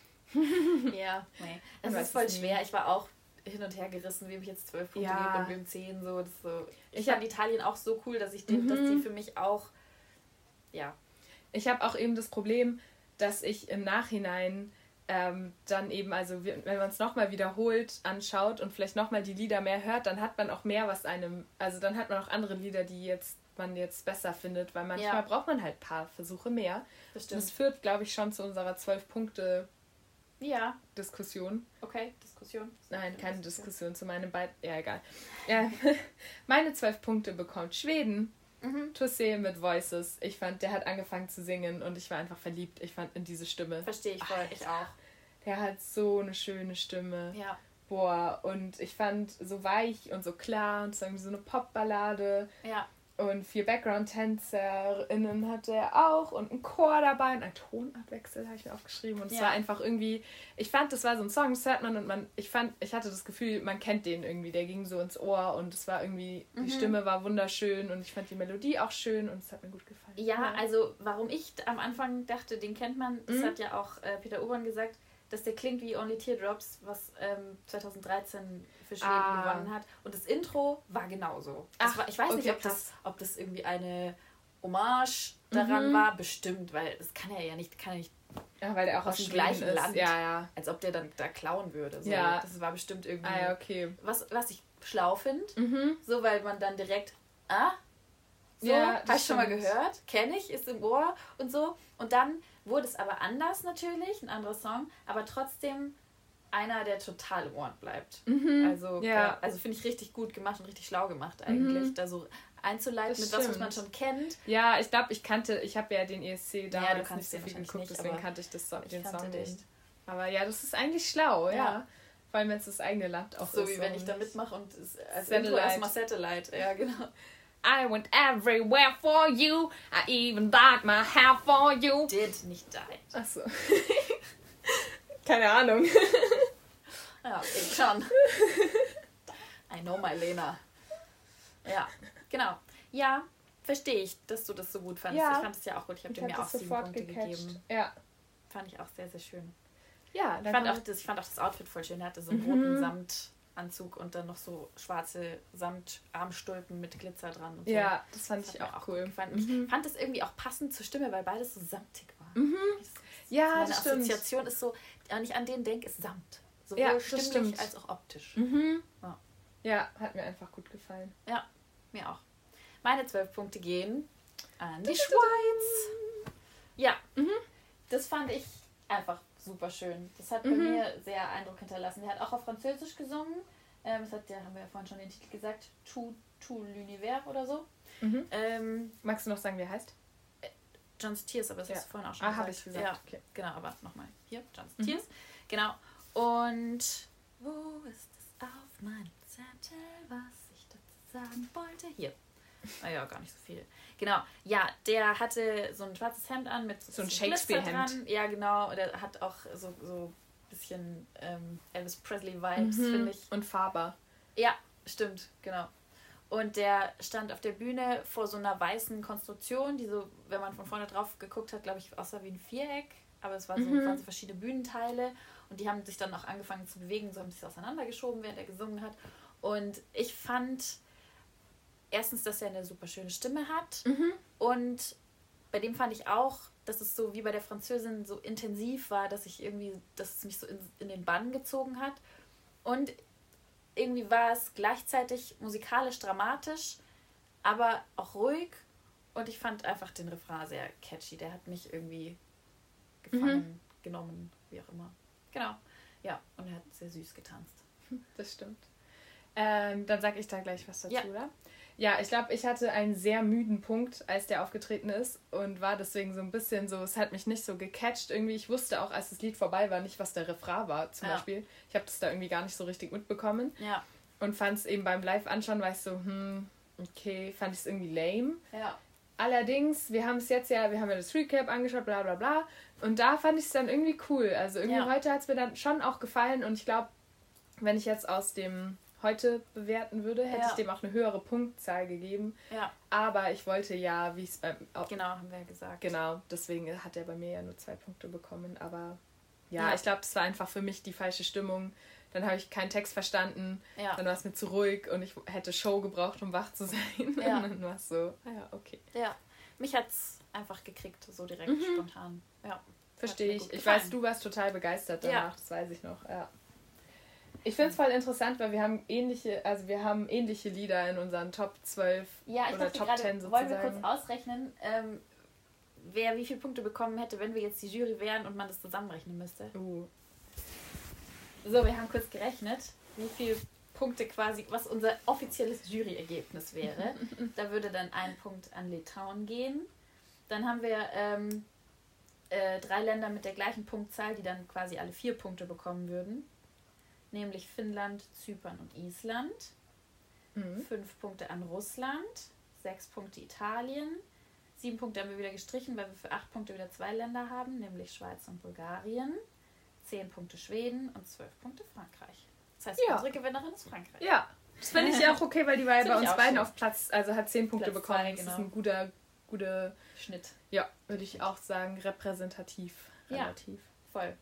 ja, nee. Das Man ist voll schwer. Ich war auch hin und her gerissen, wem ich jetzt zwölf Punkte ja. gebe und wem zehn. So. Das so. Ich, ich fand Italien auch so cool, dass ich den, mhm. dass die für mich auch, ja. Ich habe auch eben das Problem, dass ich im Nachhinein ähm, dann eben, also wenn man es nochmal wiederholt anschaut und vielleicht nochmal die Lieder mehr hört, dann hat man auch mehr, was einem, also dann hat man auch andere Lieder, die jetzt man jetzt besser findet, weil manchmal ja. braucht man halt ein paar Versuche mehr. Das stimmt. Das führt, glaube ich, schon zu unserer zwölf Punkte ja. Diskussion. Okay, Diskussion. Nein, keine Diskussion, Diskussion zu meinem Beitrag. Ja, egal. Ja, meine zwölf Punkte bekommt Schweden. Mhm. Toussaint mit Voices. Ich fand, der hat angefangen zu singen und ich war einfach verliebt. Ich fand in diese Stimme. Verstehe ich voll, Alter. Ich auch. Der hat so eine schöne Stimme. Ja. Boah, und ich fand so weich und so klar und so irgendwie so eine Popballade. Ja. Und vier Background-TänzerInnen hatte er auch und einen Chor dabei und einen Tonartwechsel habe ich mir aufgeschrieben. Und es ja. war einfach irgendwie, ich fand, das war so ein Song, das hört man und man, ich fand, ich hatte das Gefühl, man kennt den irgendwie, der ging so ins Ohr und es war irgendwie, die mhm. Stimme war wunderschön und ich fand die Melodie auch schön und es hat mir gut gefallen. Ja, ja. also warum ich am Anfang dachte, den kennt man, das mhm. hat ja auch äh, Peter Urban gesagt, dass der klingt wie Only Teardrops, was ähm, zwanzig dreizehn für Schweden ah. gewonnen hat. Und das Intro war genauso. Das Ach, war, ich weiß okay, nicht, ob das, ob das irgendwie eine Hommage daran mhm. war, bestimmt, weil das kann er ja nicht, kann er nicht ja, weil der auch aus dem gleichen ist. Land, ja, ja. Als ob der dann da klauen würde. So. Ja. Das war bestimmt irgendwie. Ah, ja, okay. Was, was ich schlau finde, mhm. so weil man dann direkt, ah, so, ja, hast schon mal gehört, kenne ich, ist im Ohr und so. Und dann wurde es aber anders natürlich, ein anderer Song, aber trotzdem einer, der total im Ohr bleibt. Mhm. Also, ja. ja, also finde ich richtig gut gemacht und richtig schlau gemacht eigentlich, mhm. da so einzuleiten das mit stimmt. was, was man schon kennt. Ja, ich glaube, ich kannte, ich habe ja den E S C damals ja, nicht so viel geguckt, nicht, deswegen kannte ich das, den ich Song nicht. nicht. Aber ja, das ist eigentlich schlau, ja. ja. Vor allem, wenn es das eigene Land auch so ist. So wie wenn ich da mitmache und es, als Satellite. Intro erstmal Satellite, ja genau. I went everywhere for you, I even dyed my hair for you. Did, nicht died. Achso. Keine Ahnung. Ja, ich schon. I know my Lena. Ja, genau. Ja, verstehe ich, dass du das so gut fandest. Ja. Ich fand es ja auch gut. Ich habe dir mir auch sieben Punkte gecatcht. gegeben. Ja. Fand ich auch sehr, sehr schön. Ja, ich fand, auch das, ich fand auch das Outfit voll schön. Er hatte so einen mhm. roten Samtanzug und dann noch so schwarze Samtarmstulpen mit Glitzer dran. Und so. Ja, das fand das ich auch, auch cool. Gefallen. Mhm. Ich fand das irgendwie auch passend zur Stimme, weil beides so samtig war. Mhm. Das, ja, meine das Assoziation stimmt. ist so, wenn ich an den denke, ist Samt. Sowohl ja, stimmlich stimmt. als auch optisch. Mhm. Ja. Ja, hat mir einfach gut gefallen. Ja, mir auch. Meine zwölf Punkte gehen an die Schweiz. Ja, mhm. Das fand ich einfach super schön. Das hat bei mhm. mir sehr Eindruck hinterlassen. Der hat auch auf Französisch gesungen. Ähm, das hat, ja, haben wir ja vorhin schon den Titel gesagt. Tout, tout l'univers oder so. Mhm. Ähm, Magst du noch sagen, wie er heißt? John's Tears, aber das ja. hast du vorhin auch schon ah, gesagt. habe ich gesagt. Ja, okay. Genau, aber nochmal. Hier, John's mhm. Tears. Genau. Und wo ist es auf meinem Zettel, was ich dazu sagen wollte? Hier. Naja, gar nicht so viel. Genau. Ja, der hatte so ein schwarzes Hemd an mit so, so ein Shakespeare-Hemd. Ja, genau. Der hat auch so so bisschen ähm, Elvis Presley-Vibes, mhm. finde ich. Und Faber. Ja, stimmt, genau. Und der stand auf der Bühne vor so einer weißen Konstruktion, die so, wenn man von vorne drauf geguckt hat, glaube ich, aussah wie ein Viereck. Aber es war so, mhm. waren so verschiedene Bühnenteile. Und die haben sich dann auch angefangen zu bewegen, so haben sich auseinandergeschoben, während er gesungen hat. Und ich fand erstens, dass er eine super schöne Stimme hat. Mhm. Und bei dem fand ich auch, dass es so wie bei der Französin so intensiv war, dass ich irgendwie, dass es mich so in, in den Bann gezogen hat. Und irgendwie war es gleichzeitig musikalisch dramatisch, aber auch ruhig. Und ich fand einfach den Refrain sehr catchy. Der hat mich irgendwie gefangen, mhm. genommen, wie auch immer. Genau. Ja, und er hat sehr süß getanzt. Das stimmt. Ähm, dann sag ich da gleich was dazu, ja. oder? Ja, ich glaube, ich hatte einen sehr müden Punkt, als der aufgetreten ist und war deswegen so ein bisschen so, es hat mich nicht so gecatcht irgendwie. Ich wusste auch, als das Lied vorbei war, nicht, was der Refrain war zum ja. Beispiel. Ich habe das da irgendwie gar nicht so richtig mitbekommen. Ja. Und fand es eben beim Live-Anschauen, war ich so, hm, okay, fand ich es irgendwie lame. Ja. Allerdings, wir haben es jetzt ja, wir haben ja das Recap angeschaut, bla bla bla. Und da fand ich es dann irgendwie cool. Also irgendwie ja. heute hat es mir dann schon auch gefallen. Und ich glaube, wenn ich jetzt aus dem heute bewerten würde, hätte ja. ich dem auch eine höhere Punktzahl gegeben. Ja. Aber ich wollte ja, wie es beim... Auch, genau, haben wir ja gesagt. Genau, deswegen hat er bei mir ja nur zwei Punkte bekommen. Aber ja, ja. ich glaube, das war einfach für mich die falsche Stimmung. Dann habe ich keinen Text verstanden. Ja. Dann war es mir zu ruhig und ich hätte Show gebraucht, um wach zu sein. Ja. Und dann war es so, ah ja, okay. Ja, mich hat es einfach gekriegt, so direkt, mhm. spontan. Ja. Verstehe ich. Ich weiß, du warst total begeistert danach, ja. das weiß ich noch. Ja. Ich finde es voll interessant, weil wir haben ähnliche, also wir haben ähnliche Lieder in unseren Top zwölf ja, oder Top grade, zehn sozusagen. Wollen wir kurz ausrechnen, ähm, wer wie viele Punkte bekommen hätte, wenn wir jetzt die Jury wären und man das zusammenrechnen müsste? Uh. So, wir haben kurz gerechnet, wie viele Punkte quasi, was unser offizielles Juryergebnis wäre. Da würde dann ein Punkt an Litauen gehen. Dann haben wir ähm, äh, drei Länder mit der gleichen Punktzahl, die dann quasi alle vier Punkte bekommen würden. Nämlich Finnland, Zypern und Island. Mhm. Fünf Punkte an Russland. Sechs Punkte Italien. Sieben Punkte haben wir wieder gestrichen, weil wir für acht Punkte wieder zwei Länder haben, nämlich Schweiz und Bulgarien. Zehn Punkte Schweden und zwölf Punkte Frankreich. Das heißt, ja. unsere Gewinnerin ist Frankreich. Ja, das finde ich ja auch okay, weil die war ja bei uns beiden schön. auf Platz, also hat zehn Punkte Platz bekommen. zwei, das genau. ist ein guter, guter Schnitt. Ja, würde ich auch sagen, repräsentativ. Relativ. Ja, voll.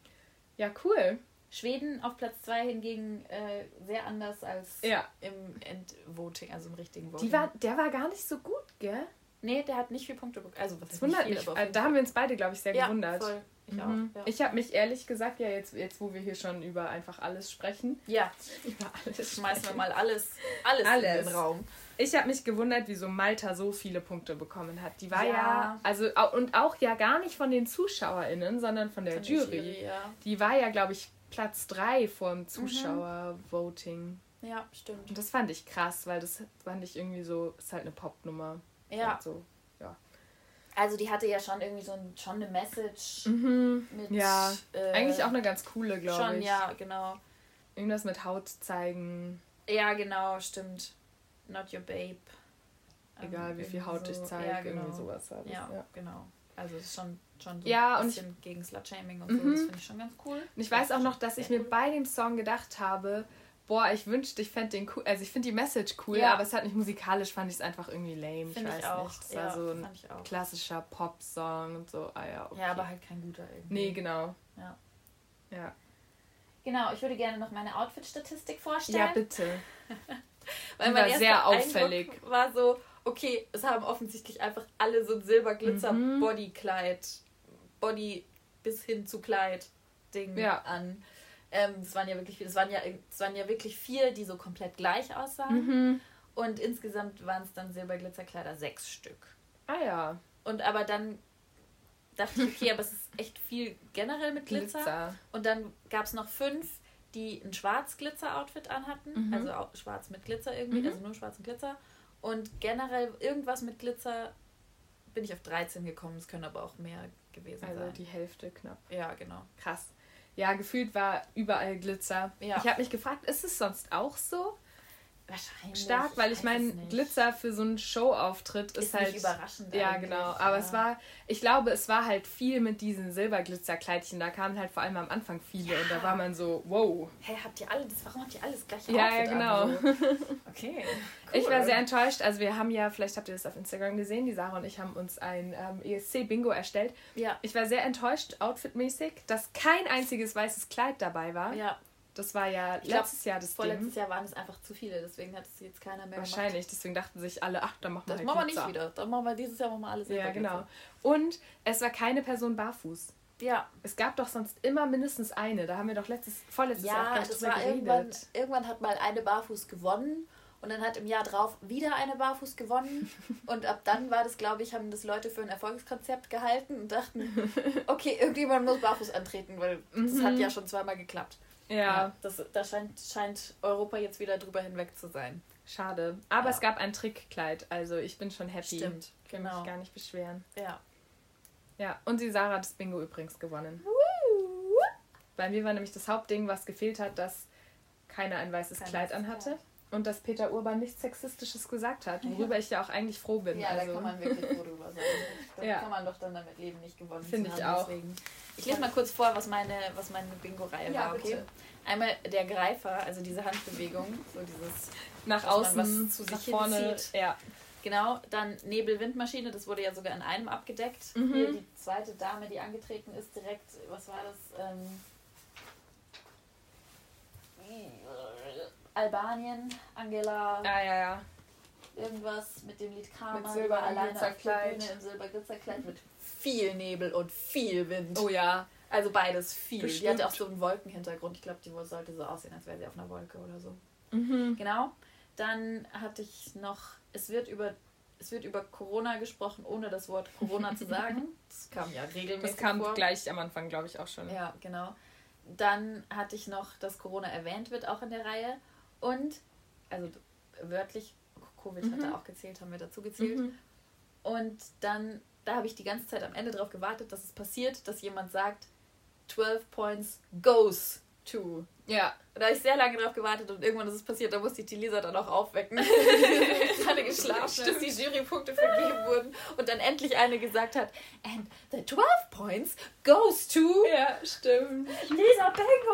Ja, cool. Schweden auf Platz zwei hingegen äh, sehr anders als ja. im Endvoting, also im richtigen Voting. Die war, der war gar nicht so gut, gell? Nee, der hat nicht viel Punkte bekommen. Also, was das wundert mich. Viel, da haben wir uns beide, glaube ich, sehr ja, gewundert. Voll. Ich mhm. auch. Ja. Ich habe mich ehrlich gesagt, ja, jetzt, jetzt wo wir hier schon über einfach alles sprechen. Ja, über alles schmeißen wir mal alles, alles, alles. in den Raum. Ich habe mich gewundert, wieso Malta so viele Punkte bekommen hat. Die war ja, ja also und auch ja gar nicht von den ZuschauerInnen, sondern von der von Jury. Jury ja. Die war ja, glaube ich, Platz drei vor dem Zuschauer-Voting. Ja, stimmt. Und das fand ich krass, weil das fand ich irgendwie so, ist halt eine Popnummer. Ja. Halt so, ja. Also die hatte ja schon irgendwie so ein, schon eine Message. Mhm. Mit, ja, äh, eigentlich auch eine ganz coole, glaube ich. Schon, ja, genau. Irgendwas mit Haut zeigen. Ja, genau, stimmt. Not your babe. Egal, ähm, wie viel Haut so, ich zeige, ja, genau. irgendwie sowas. Halt. Ja, ja, genau. Also es ist schon, schon so ja, ein bisschen und ich, gegen Slut-Shaming und so. Mhm. Das finde ich schon ganz cool. Und ich weiß auch noch, dass ich mir cool. bei dem Song gedacht habe, boah, ich wünschte, ich fände den cool. Also ich finde die Message cool, ja. aber es hat nicht musikalisch, fand ich es einfach irgendwie lame. Find ich weiß ich auch. nicht. Es ja, war so ein auch. klassischer Pop-Song und so. Ah ja, okay. Ja, aber halt kein guter irgendwie. Nee, genau. Ja. Ja. Genau, ich würde gerne noch meine Outfit-Statistik vorstellen. Ja, bitte. Weil mein war sehr auffällig. Eindruck war so, okay, es haben offensichtlich einfach alle so ein Silberglitzer-Bodykleid, mhm. Body bis hin zu Kleid-Ding ja. an. Ähm, das waren ja wirklich viele. Das waren ja, das waren ja wirklich vier, die so komplett gleich aussahen. Mhm. Und insgesamt waren es dann Silberglitzerkleider sechs Stück. Ah ja. Und aber dann dachte ich, okay, aber es ist echt viel generell mit Glitzer. Glitzer. Und dann gab es noch fünf, die ein Schwarz-Glitzer-Outfit anhatten. Mhm. Also auch schwarz mit Glitzer irgendwie, mhm. also nur schwarz und Glitzer. Und generell irgendwas mit Glitzer bin ich auf dreizehn gekommen. Es können aber auch mehr gewesen also sein. Also die Hälfte knapp. Ja, genau. Krass. Ja, gefühlt war überall Glitzer. Ja. Ich habe mich gefragt, ist es sonst auch so? Wahrscheinlich. Stark, weil ich meine, Glitzer für so einen Showauftritt ist, ist halt... Nicht überraschend. Ja, genau. Aber ja. es war, ich glaube, es war halt viel mit diesen Silberglitzerkleidchen. Da kamen halt vor allem am Anfang viele ja. und da war man so, wow. Hey, habt ihr alle, das, warum habt ihr alles gleich Ja, ja, genau. An, so? Okay, cool. Ich war sehr enttäuscht. Also wir haben ja, vielleicht habt ihr das auf Instagram gesehen, die Sarah und ich haben uns ein ähm, E S C-Bingo erstellt. Ja. Ich war sehr enttäuscht, outfitmäßig, dass kein einziges weißes Kleid dabei war. Ja. Das war ja ich letztes glaub, Jahr das Ding. Vorletztes Jahr waren es einfach zu viele, deswegen hat es jetzt keiner mehr Wahrscheinlich, gemacht. deswegen dachten sich alle, ach, dann machen wir das halt machen wir Glitzer. nicht wieder. Dann machen wir dieses Jahr machen wir alles Ja, genau. Und es war keine Person barfuß. Ja. Es gab doch sonst immer mindestens eine. Da haben wir doch letztes, vorletztes ja, Jahr auch das drüber war geredet. Irgendwann, irgendwann hat mal eine barfuß gewonnen und dann hat im Jahr drauf wieder eine barfuß gewonnen und ab dann war das, glaube ich, haben das Leute für ein Erfolgskonzept gehalten und dachten, okay, irgendjemand muss barfuß antreten, weil das mhm. hat ja schon zweimal geklappt. Ja. ja das, da scheint, scheint Europa jetzt wieder drüber hinweg zu sein. Schade. Aber ja. es gab ein Trickkleid, also ich bin schon happy. Stimmt, kann genau. mich gar nicht beschweren. Ja. Ja, und die Sarah hat das Bingo übrigens gewonnen. Woo! Bei mir war nämlich das Hauptding, was gefehlt hat, dass keiner ein weißes Kein Kleid anhatte. Kleid. Und dass Peter Urban nichts Sexistisches gesagt hat, worüber ja. ich ja auch eigentlich froh bin. Ja, also. da kann man wirklich froh drüber sein. Da ja. kann man doch dann damit leben, nicht gewonnen Find zu ich haben. Auch. Deswegen. Ich lese mal kurz vor, was meine, was meine Bingo-Reihe ja, war, okay? Bitte. Einmal der Greifer, also diese Handbewegung, so dieses nach außen, was zu sich vorne. Ja. Genau, dann Nebel-Windmaschine, das wurde ja sogar in einem abgedeckt. Mhm. Hier die zweite Dame, die angetreten ist, direkt, was war das? Ähm, Albanien, Angela. Ja, ja, ja. Irgendwas mit dem Lied Karma. Mit Silber alleine auf der Bühne im Silberglitzerkleid mit viel Nebel und viel Wind. Oh ja. Also beides viel. Bestimmt. Die hatte auch so einen Wolkenhintergrund. Ich glaube, die sollte so aussehen, als wäre sie auf einer Wolke oder so. Mhm. Genau. Dann hatte ich noch, es wird über es wird über Corona gesprochen, ohne das Wort Corona zu sagen. Das kam ja regelmäßig Das kam vor. gleich am Anfang, glaube ich, auch schon. Ja, genau. Dann hatte ich noch, dass Corona erwähnt wird, auch in der Reihe. Und, also wörtlich, Covid mhm. hat da auch gezählt, haben wir dazu gezählt. Mhm. Und dann, da habe ich die ganze Zeit am Ende drauf gewartet, dass es passiert, dass jemand sagt, zwölf points goes to. Ja. Da habe ich sehr lange drauf gewartet und irgendwann ist es passiert, da musste ich die Lisa dann auch aufwecken. Ich gerade geschlafen, als die Jurypunkte vergeben wurden und dann endlich eine gesagt hat, and the twelve points goes to... Ja, stimmt. Lisa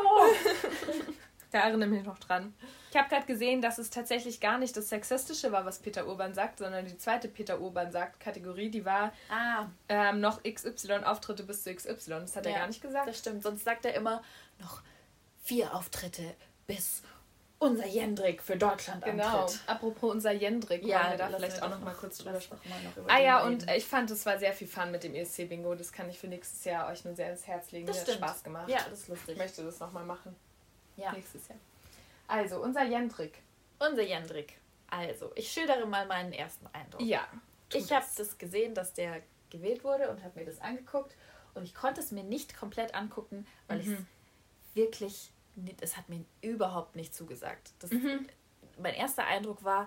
Bingo! Da erinnere ich mich noch dran. Ich habe gerade gesehen, dass es tatsächlich gar nicht das Sexistische war, was Peter Urban sagt, sondern die zweite Peter Urban sagt Kategorie, die war ah. ähm, noch X Y Auftritte bis zu X Y. Das hat ja, er gar nicht gesagt. Das stimmt, sonst sagt er immer noch vier Auftritte bis unser Jendrik für Deutschland antritt. Genau. Apropos unser Jendrik, ja, wollen wir da vielleicht auch noch mal kurz drüber sprechen. Noch ah ja, reden. Und ich fand, es war sehr viel Fun mit dem E S C-Bingo. Das kann ich für nächstes Jahr euch nur sehr ins Herz legen. Das Mir stimmt. hat Spaß gemacht. Ja, das ist lustig. Ich möchte das nochmal machen. Ja. Nächstes Jahr. Also, unser Jendrik. Unser Jendrik. Also, ich schildere mal meinen ersten Eindruck. Ja. Ich habe das gesehen, dass der gewählt wurde und habe mir das angeguckt. Und ich konnte es mir nicht komplett angucken, weil mhm. ich es wirklich... Es hat mir überhaupt nicht zugesagt. Das, mhm. Mein erster Eindruck war,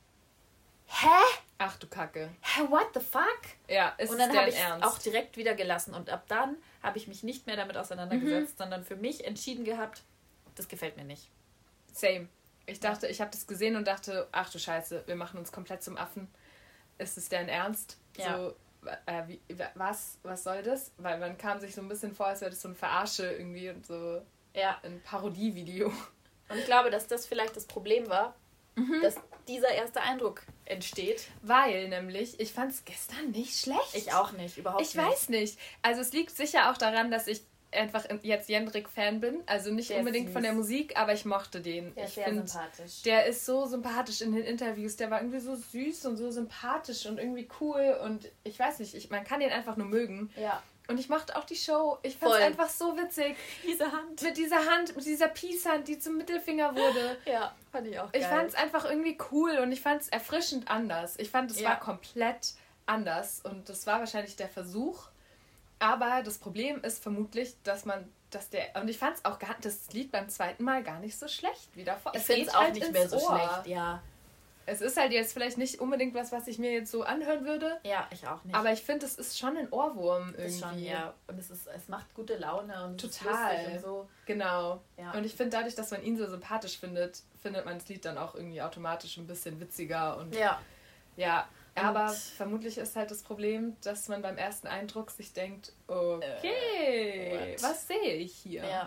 hä? Ach du Kacke. Hä, what the fuck? Ja, ist Und dann habe ich es Ernst? auch direkt wieder gelassen. Und ab dann habe ich mich nicht mehr damit auseinandergesetzt, mhm. sondern für mich entschieden gehabt, das gefällt mir nicht. Same. Ich dachte, ich habe das gesehen und dachte, ach du Scheiße, wir machen uns komplett zum Affen. Ist es deren Ernst? Ja. So, äh, wie, was, was soll das? Weil man kam sich so ein bisschen vor, als wäre das so ein Verarsche irgendwie und so ja. ein Parodievideo. Und ich glaube, dass das vielleicht das Problem war, mhm. dass dieser erste Eindruck entsteht. Weil nämlich, ich fand es gestern nicht schlecht. Ich auch nicht, überhaupt ich nicht. Ich weiß nicht. Also es liegt sicher auch daran, dass ich einfach jetzt Jendrik-Fan bin. Also nicht der unbedingt von der Musik, aber ich mochte den. Der ist ich sehr find, sympathisch. Der ist so sympathisch in den Interviews. Der war irgendwie so süß und so sympathisch und irgendwie cool. Und ich weiß nicht, ich, man kann den einfach nur mögen. Ja. Und ich mochte auch die Show. Ich fand es einfach so witzig. Diese Hand. Mit dieser Hand, mit dieser Peace-Hand, die zum Mittelfinger wurde. Ja, fand ich auch geil. Ich fand es einfach irgendwie cool und ich fand es erfrischend anders. Ich fand, es ja. war komplett anders und das war wahrscheinlich der Versuch. Aber das Problem ist vermutlich, dass man, dass der, und ich fand es auch gar, das Lied beim zweiten Mal gar nicht so schlecht wie davor. Ich finde es auch halt nicht mehr so Ohr. schlecht, ja. Es ist halt jetzt vielleicht nicht unbedingt was, was ich mir jetzt so anhören würde. Ja, ich auch nicht. Aber ich finde, es ist schon ein Ohrwurm irgendwie. Ist schon, ja. Und es, ist, es macht gute Laune und total. Es ist lustig und so. Genau. Ja. Und ich finde, dadurch, dass man ihn so sympathisch findet, findet man das Lied dann auch irgendwie automatisch ein bisschen witziger. Und ja. Ja. Aber und vermutlich ist halt das Problem, dass man beim ersten Eindruck sich denkt, okay, äh, was sehe ich hier? Ja.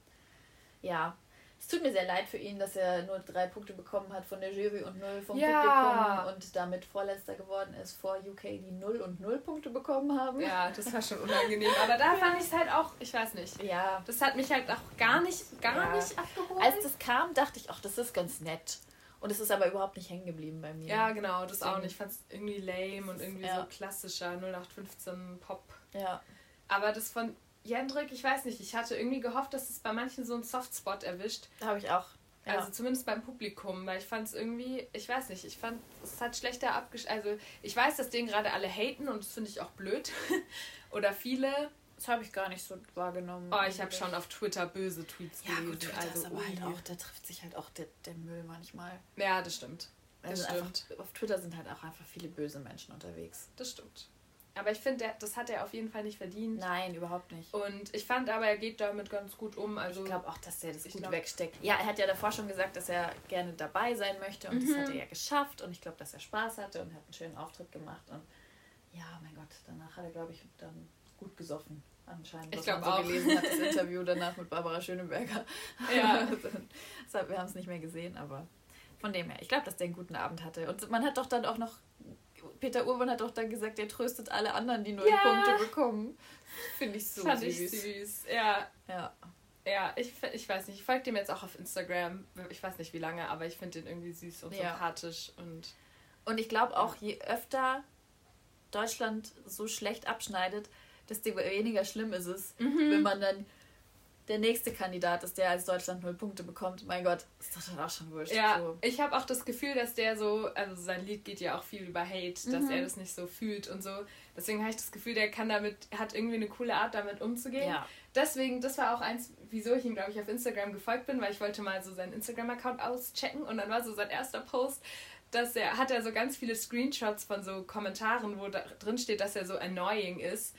Ja. Es tut mir sehr leid für ihn, dass er nur drei Punkte bekommen hat von der Jury und null vom ja. Publikum und damit Vorletzter geworden ist vor U K, die null und null Punkte bekommen haben. Ja, das war schon unangenehm. Aber da fand ich es halt auch, ich weiß nicht. Ja. Das hat mich halt auch gar nicht, gar ja. nicht abgeholt. Als das kam, dachte ich, ach, das ist ganz nett. Und es ist aber überhaupt nicht hängen geblieben bei mir. Ja, genau, das Deswegen. auch nicht. Ich fand es irgendwie lame und irgendwie ja. so klassischer null acht fünfzehn Pop. Ja. Aber das von Jendrik, ich weiß nicht, ich hatte irgendwie gehofft, dass es bei manchen so einen Softspot erwischt. Habe ich auch. Ja. Also zumindest beim Publikum, weil ich fand es irgendwie, ich weiß nicht, ich fand, es hat schlechter abgeschnitten. Also ich weiß, dass den gerade alle haten und das finde ich auch blöd. Oder viele. Das habe ich gar nicht so wahrgenommen. Oh, ich habe schon auf Twitter böse Tweets ja, gelesen. Gut, Twitter also ist aber halt auch, da trifft sich halt auch der, der Müll manchmal. Ja, das stimmt. Das also stimmt. Einfach, auf Twitter sind halt auch einfach viele böse Menschen unterwegs. Das stimmt. Aber ich finde, das hat er auf jeden Fall nicht verdient. Nein, überhaupt nicht. Und ich fand aber, er geht damit ganz gut um. Also ich glaube auch, dass er das gut glaub... wegsteckt. Ja, er hat ja davor schon gesagt, dass er gerne dabei sein möchte. Und mhm. das hat er ja geschafft. Und ich glaube, dass er Spaß hatte und hat einen schönen Auftritt gemacht. Und ja, mein Gott, danach hat er, glaube ich, dann gut gesoffen. Anscheinend. Ich glaube so auch. gelesen hat, das Interview danach mit Barbara Schöneberger. Ja. Deshalb, wir haben es nicht mehr gesehen, aber von dem her. Ich glaube, dass der einen guten Abend hatte. Und man hat doch dann auch noch... Peter Urban hat doch dann gesagt, er tröstet alle anderen, die null ja. Punkte bekommen. Finde ich so Fand süß. Ich süß. Ja. Ja. Ja, ich, ich weiß nicht. Ich folge dem jetzt auch auf Instagram. Ich weiß nicht, wie lange, aber ich finde den irgendwie süß und ja. sympathisch. Und, und ich glaube auch, je öfter Deutschland so schlecht abschneidet, desto weniger schlimm ist es, mhm. wenn man dann der nächste Kandidat ist, der als Deutschland null Punkte bekommt. Mein Gott, ist doch dann auch schon wurscht. Ja, so. Ich habe auch das Gefühl, dass der so, also sein Lied geht ja auch viel über Hate, mhm. dass er das nicht so fühlt und so. Deswegen habe ich das Gefühl, der kann damit, hat irgendwie eine coole Art, damit umzugehen. Ja. Deswegen, das war auch eins, wieso ich ihm, glaube ich, auf Instagram gefolgt bin, weil ich wollte mal so seinen Instagram-Account auschecken und dann war so sein erster Post, dass er, hat er so ganz viele Screenshots von so Kommentaren, wo da drin steht, dass er so annoying ist.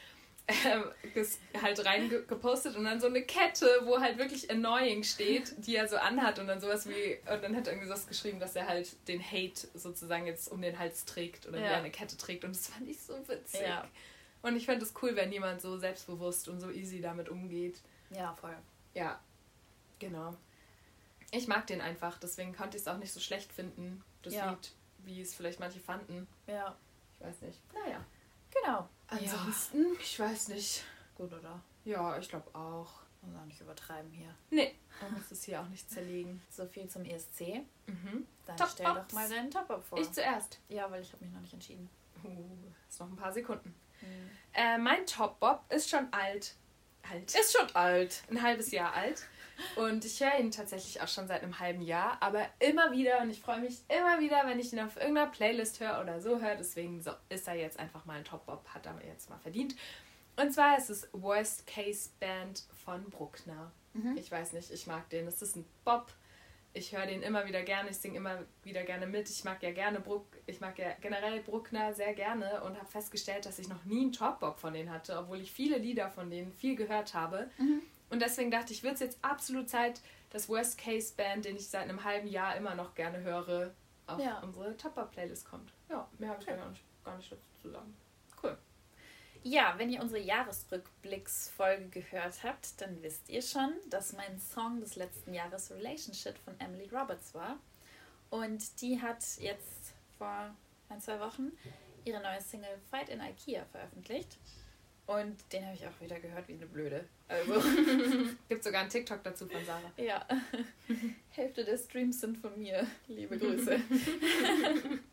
halt reingepostet und dann so eine Kette, wo halt wirklich annoying steht, die er so anhat und dann sowas wie, und dann hat er irgendwie sowas geschrieben, dass er halt den Hate sozusagen jetzt um den Hals trägt oder ja. wie er eine Kette trägt und das fand ich so witzig. Ja. Und ich fand es cool, wenn jemand so selbstbewusst und so easy damit umgeht. Ja, voll. Ja, genau. Ich mag den einfach, deswegen konnte ich es auch nicht so schlecht finden, das ja. Lied, wie es vielleicht manche fanden. Ja. Ich weiß nicht. Naja. Genau. Ansonsten, ja. ich weiß nicht. Gut, oder? Ja, ich glaube auch. Muss auch nicht übertreiben hier. Nee, man muss es hier auch nicht zerlegen. So viel zum E S C. Mhm. Dann Top stell Ups. Doch mal deinen Top-Up vor. Ich zuerst. Ja, weil ich habe mich noch nicht entschieden. Uh, ist noch ein paar Sekunden. Mhm. Äh, mein Top-Up ist schon alt. Alt. Ist schon alt. Ein halbes Jahr alt. Und ich höre ihn tatsächlich auch schon seit einem halben Jahr, aber immer wieder, und ich freue mich immer wieder, wenn ich ihn auf irgendeiner Playlist höre oder so höre, deswegen so, ist er jetzt einfach mal ein Top-Bop, hat er jetzt mal verdient. Und zwar ist es Worst Case Band von Bruckner. Mhm. Ich weiß nicht, ich mag den, das ist ein Bop, ich höre den immer wieder gerne, ich singe immer wieder gerne mit, ich mag ja gerne Bruck, ich mag ja generell Bruckner sehr gerne und habe festgestellt, dass ich noch nie einen Top-Bop von denen hatte, obwohl ich viele Lieder von denen viel gehört habe. Mhm. Und deswegen dachte ich, wird es jetzt absolut Zeit, dass Worst Case Band, den ich seit einem halben Jahr immer noch gerne höre, auf ja. unsere Top-Up-Playlist kommt. Ja, mehr habe ich okay. gar, nicht, gar nicht dazu zu sagen. Cool. Ja, wenn ihr unsere Jahresrückblicksfolge gehört habt, dann wisst ihr schon, dass mein Song des letzten Jahres Relationship von Emily Roberts war. Und die hat jetzt vor ein, zwei Wochen ihre neue Single Fight in Ikea veröffentlicht. Und den habe ich auch wieder gehört wie eine Blöde. Also gibt sogar einen TikTok dazu von Sarah. Ja. Hälfte der Streams sind von mir. Liebe Grüße.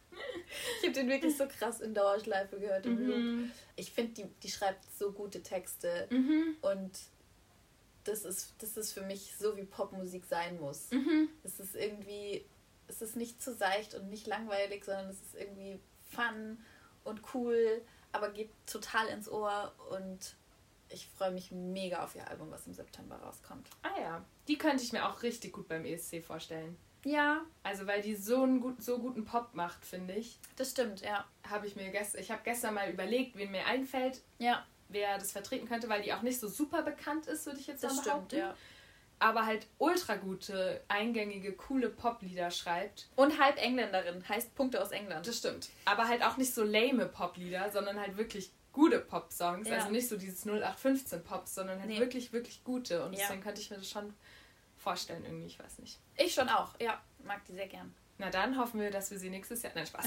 Ich habe den wirklich so krass in Dauerschleife gehört. Im Mhm. Ich finde, die, die schreibt so gute Texte. Mhm. Und das ist, das ist für mich so, wie Popmusik sein muss. Mhm. Es ist irgendwie, es ist nicht zu seicht und nicht langweilig, sondern es ist irgendwie fun und cool, aber geht total ins Ohr und ich freue mich mega auf ihr Album, was im September rauskommt. Ah ja, die könnte ich mir auch richtig gut beim E S C vorstellen. Ja. Also weil die so einen gut, so guten Pop macht, finde ich. Das stimmt, ja. Habe ich mir gest- ich habe gestern mal überlegt, wen mir einfällt, ja. wer das vertreten könnte, weil die auch nicht so super bekannt ist, würde ich jetzt das mal behaupten. stimmt, ja. Aber halt ultra gute, eingängige, coole Poplieder schreibt. Und halb Engländerin, heißt Punkte aus England. Das stimmt. Aber halt auch nicht so lame Poplieder, sondern halt wirklich gute Pop-Songs. Ja. Also nicht so dieses null acht fünfzehn Pops, sondern halt Nee. wirklich, wirklich gute. Und Ja. deswegen könnte ich mir das schon vorstellen irgendwie, ich weiß nicht. Ich schon auch, ja. Mag die sehr gern. Na dann hoffen wir, dass wir sie nächstes Jahr... Nein, Spaß.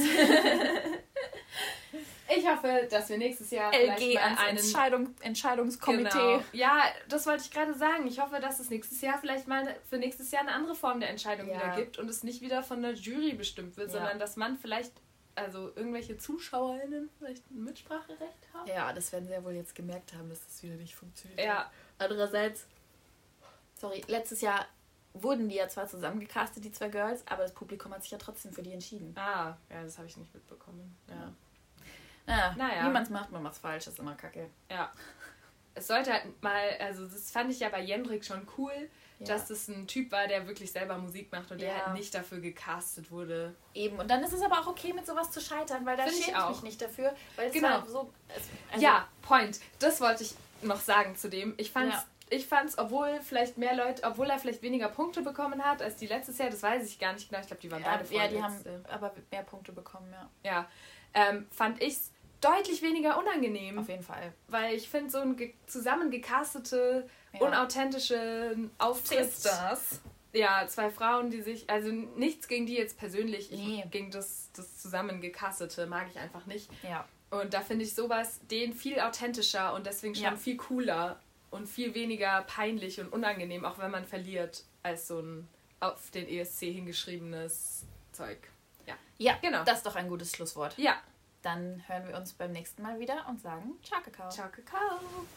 Ich hoffe, dass wir nächstes Jahr L G vielleicht mal ans einen... Entscheidung, Entscheidungskomitee. Genau. Ja, das wollte ich gerade sagen. Ich hoffe, dass es nächstes Jahr vielleicht mal für nächstes Jahr eine andere Form der Entscheidung Ja. wieder gibt und es nicht wieder von der Jury bestimmt wird, Ja. sondern dass man vielleicht, also irgendwelche ZuschauerInnen vielleicht ein Mitspracherecht haben. Ja, das werden sie ja wohl jetzt gemerkt haben, dass das wieder nicht funktioniert. Ja. Andererseits, sorry, letztes Jahr wurden die ja zwar zusammengecastet, die zwei Girls, aber das Publikum hat sich ja trotzdem für die entschieden. Ah, ja, das habe ich nicht mitbekommen. Ja. Ja, Naja. Niemand macht, man macht's falsch, das ist immer kacke. Ja. Es sollte halt mal, also das fand ich ja bei Jendrik schon cool, Ja. dass das ein Typ war, der wirklich selber Musik macht und der Ja. halt nicht dafür gecastet wurde. Eben, und dann ist es aber auch okay, mit sowas zu scheitern, weil da Find ich schäme ich auch. mich nicht dafür, weil es Genau. war so... Es, also, Ja, Point. Das wollte ich noch sagen zu dem. Ich fand's, Ja. ich fand's, obwohl vielleicht mehr Leute, obwohl er vielleicht weniger Punkte bekommen hat als die letztes Jahr, das weiß ich gar nicht genau. Ich glaube, die waren ja, beide ja, die haben Vorletzte. aber mehr Punkte bekommen, ja. Ja, ähm, fand ich's deutlich weniger unangenehm. Auf jeden Fall. Weil ich finde, so ein ge zusammengecastete, Ja. unauthentische Auftritt. Sisters. Ja, zwei Frauen, die sich, also nichts gegen die jetzt persönlich, Nee. ich, gegen das, das zusammengecastete mag ich einfach nicht. Ja. Und da finde ich sowas den viel authentischer und deswegen schon Ja. viel cooler und viel weniger peinlich und unangenehm, auch wenn man verliert, als so ein auf den E S C hingeschriebenes Zeug. Ja, Ja, genau. das ist doch ein gutes Schlusswort. Ja, Dann hören wir uns beim nächsten Mal wieder und sagen Ciao, Kakao. ciao, Kakao.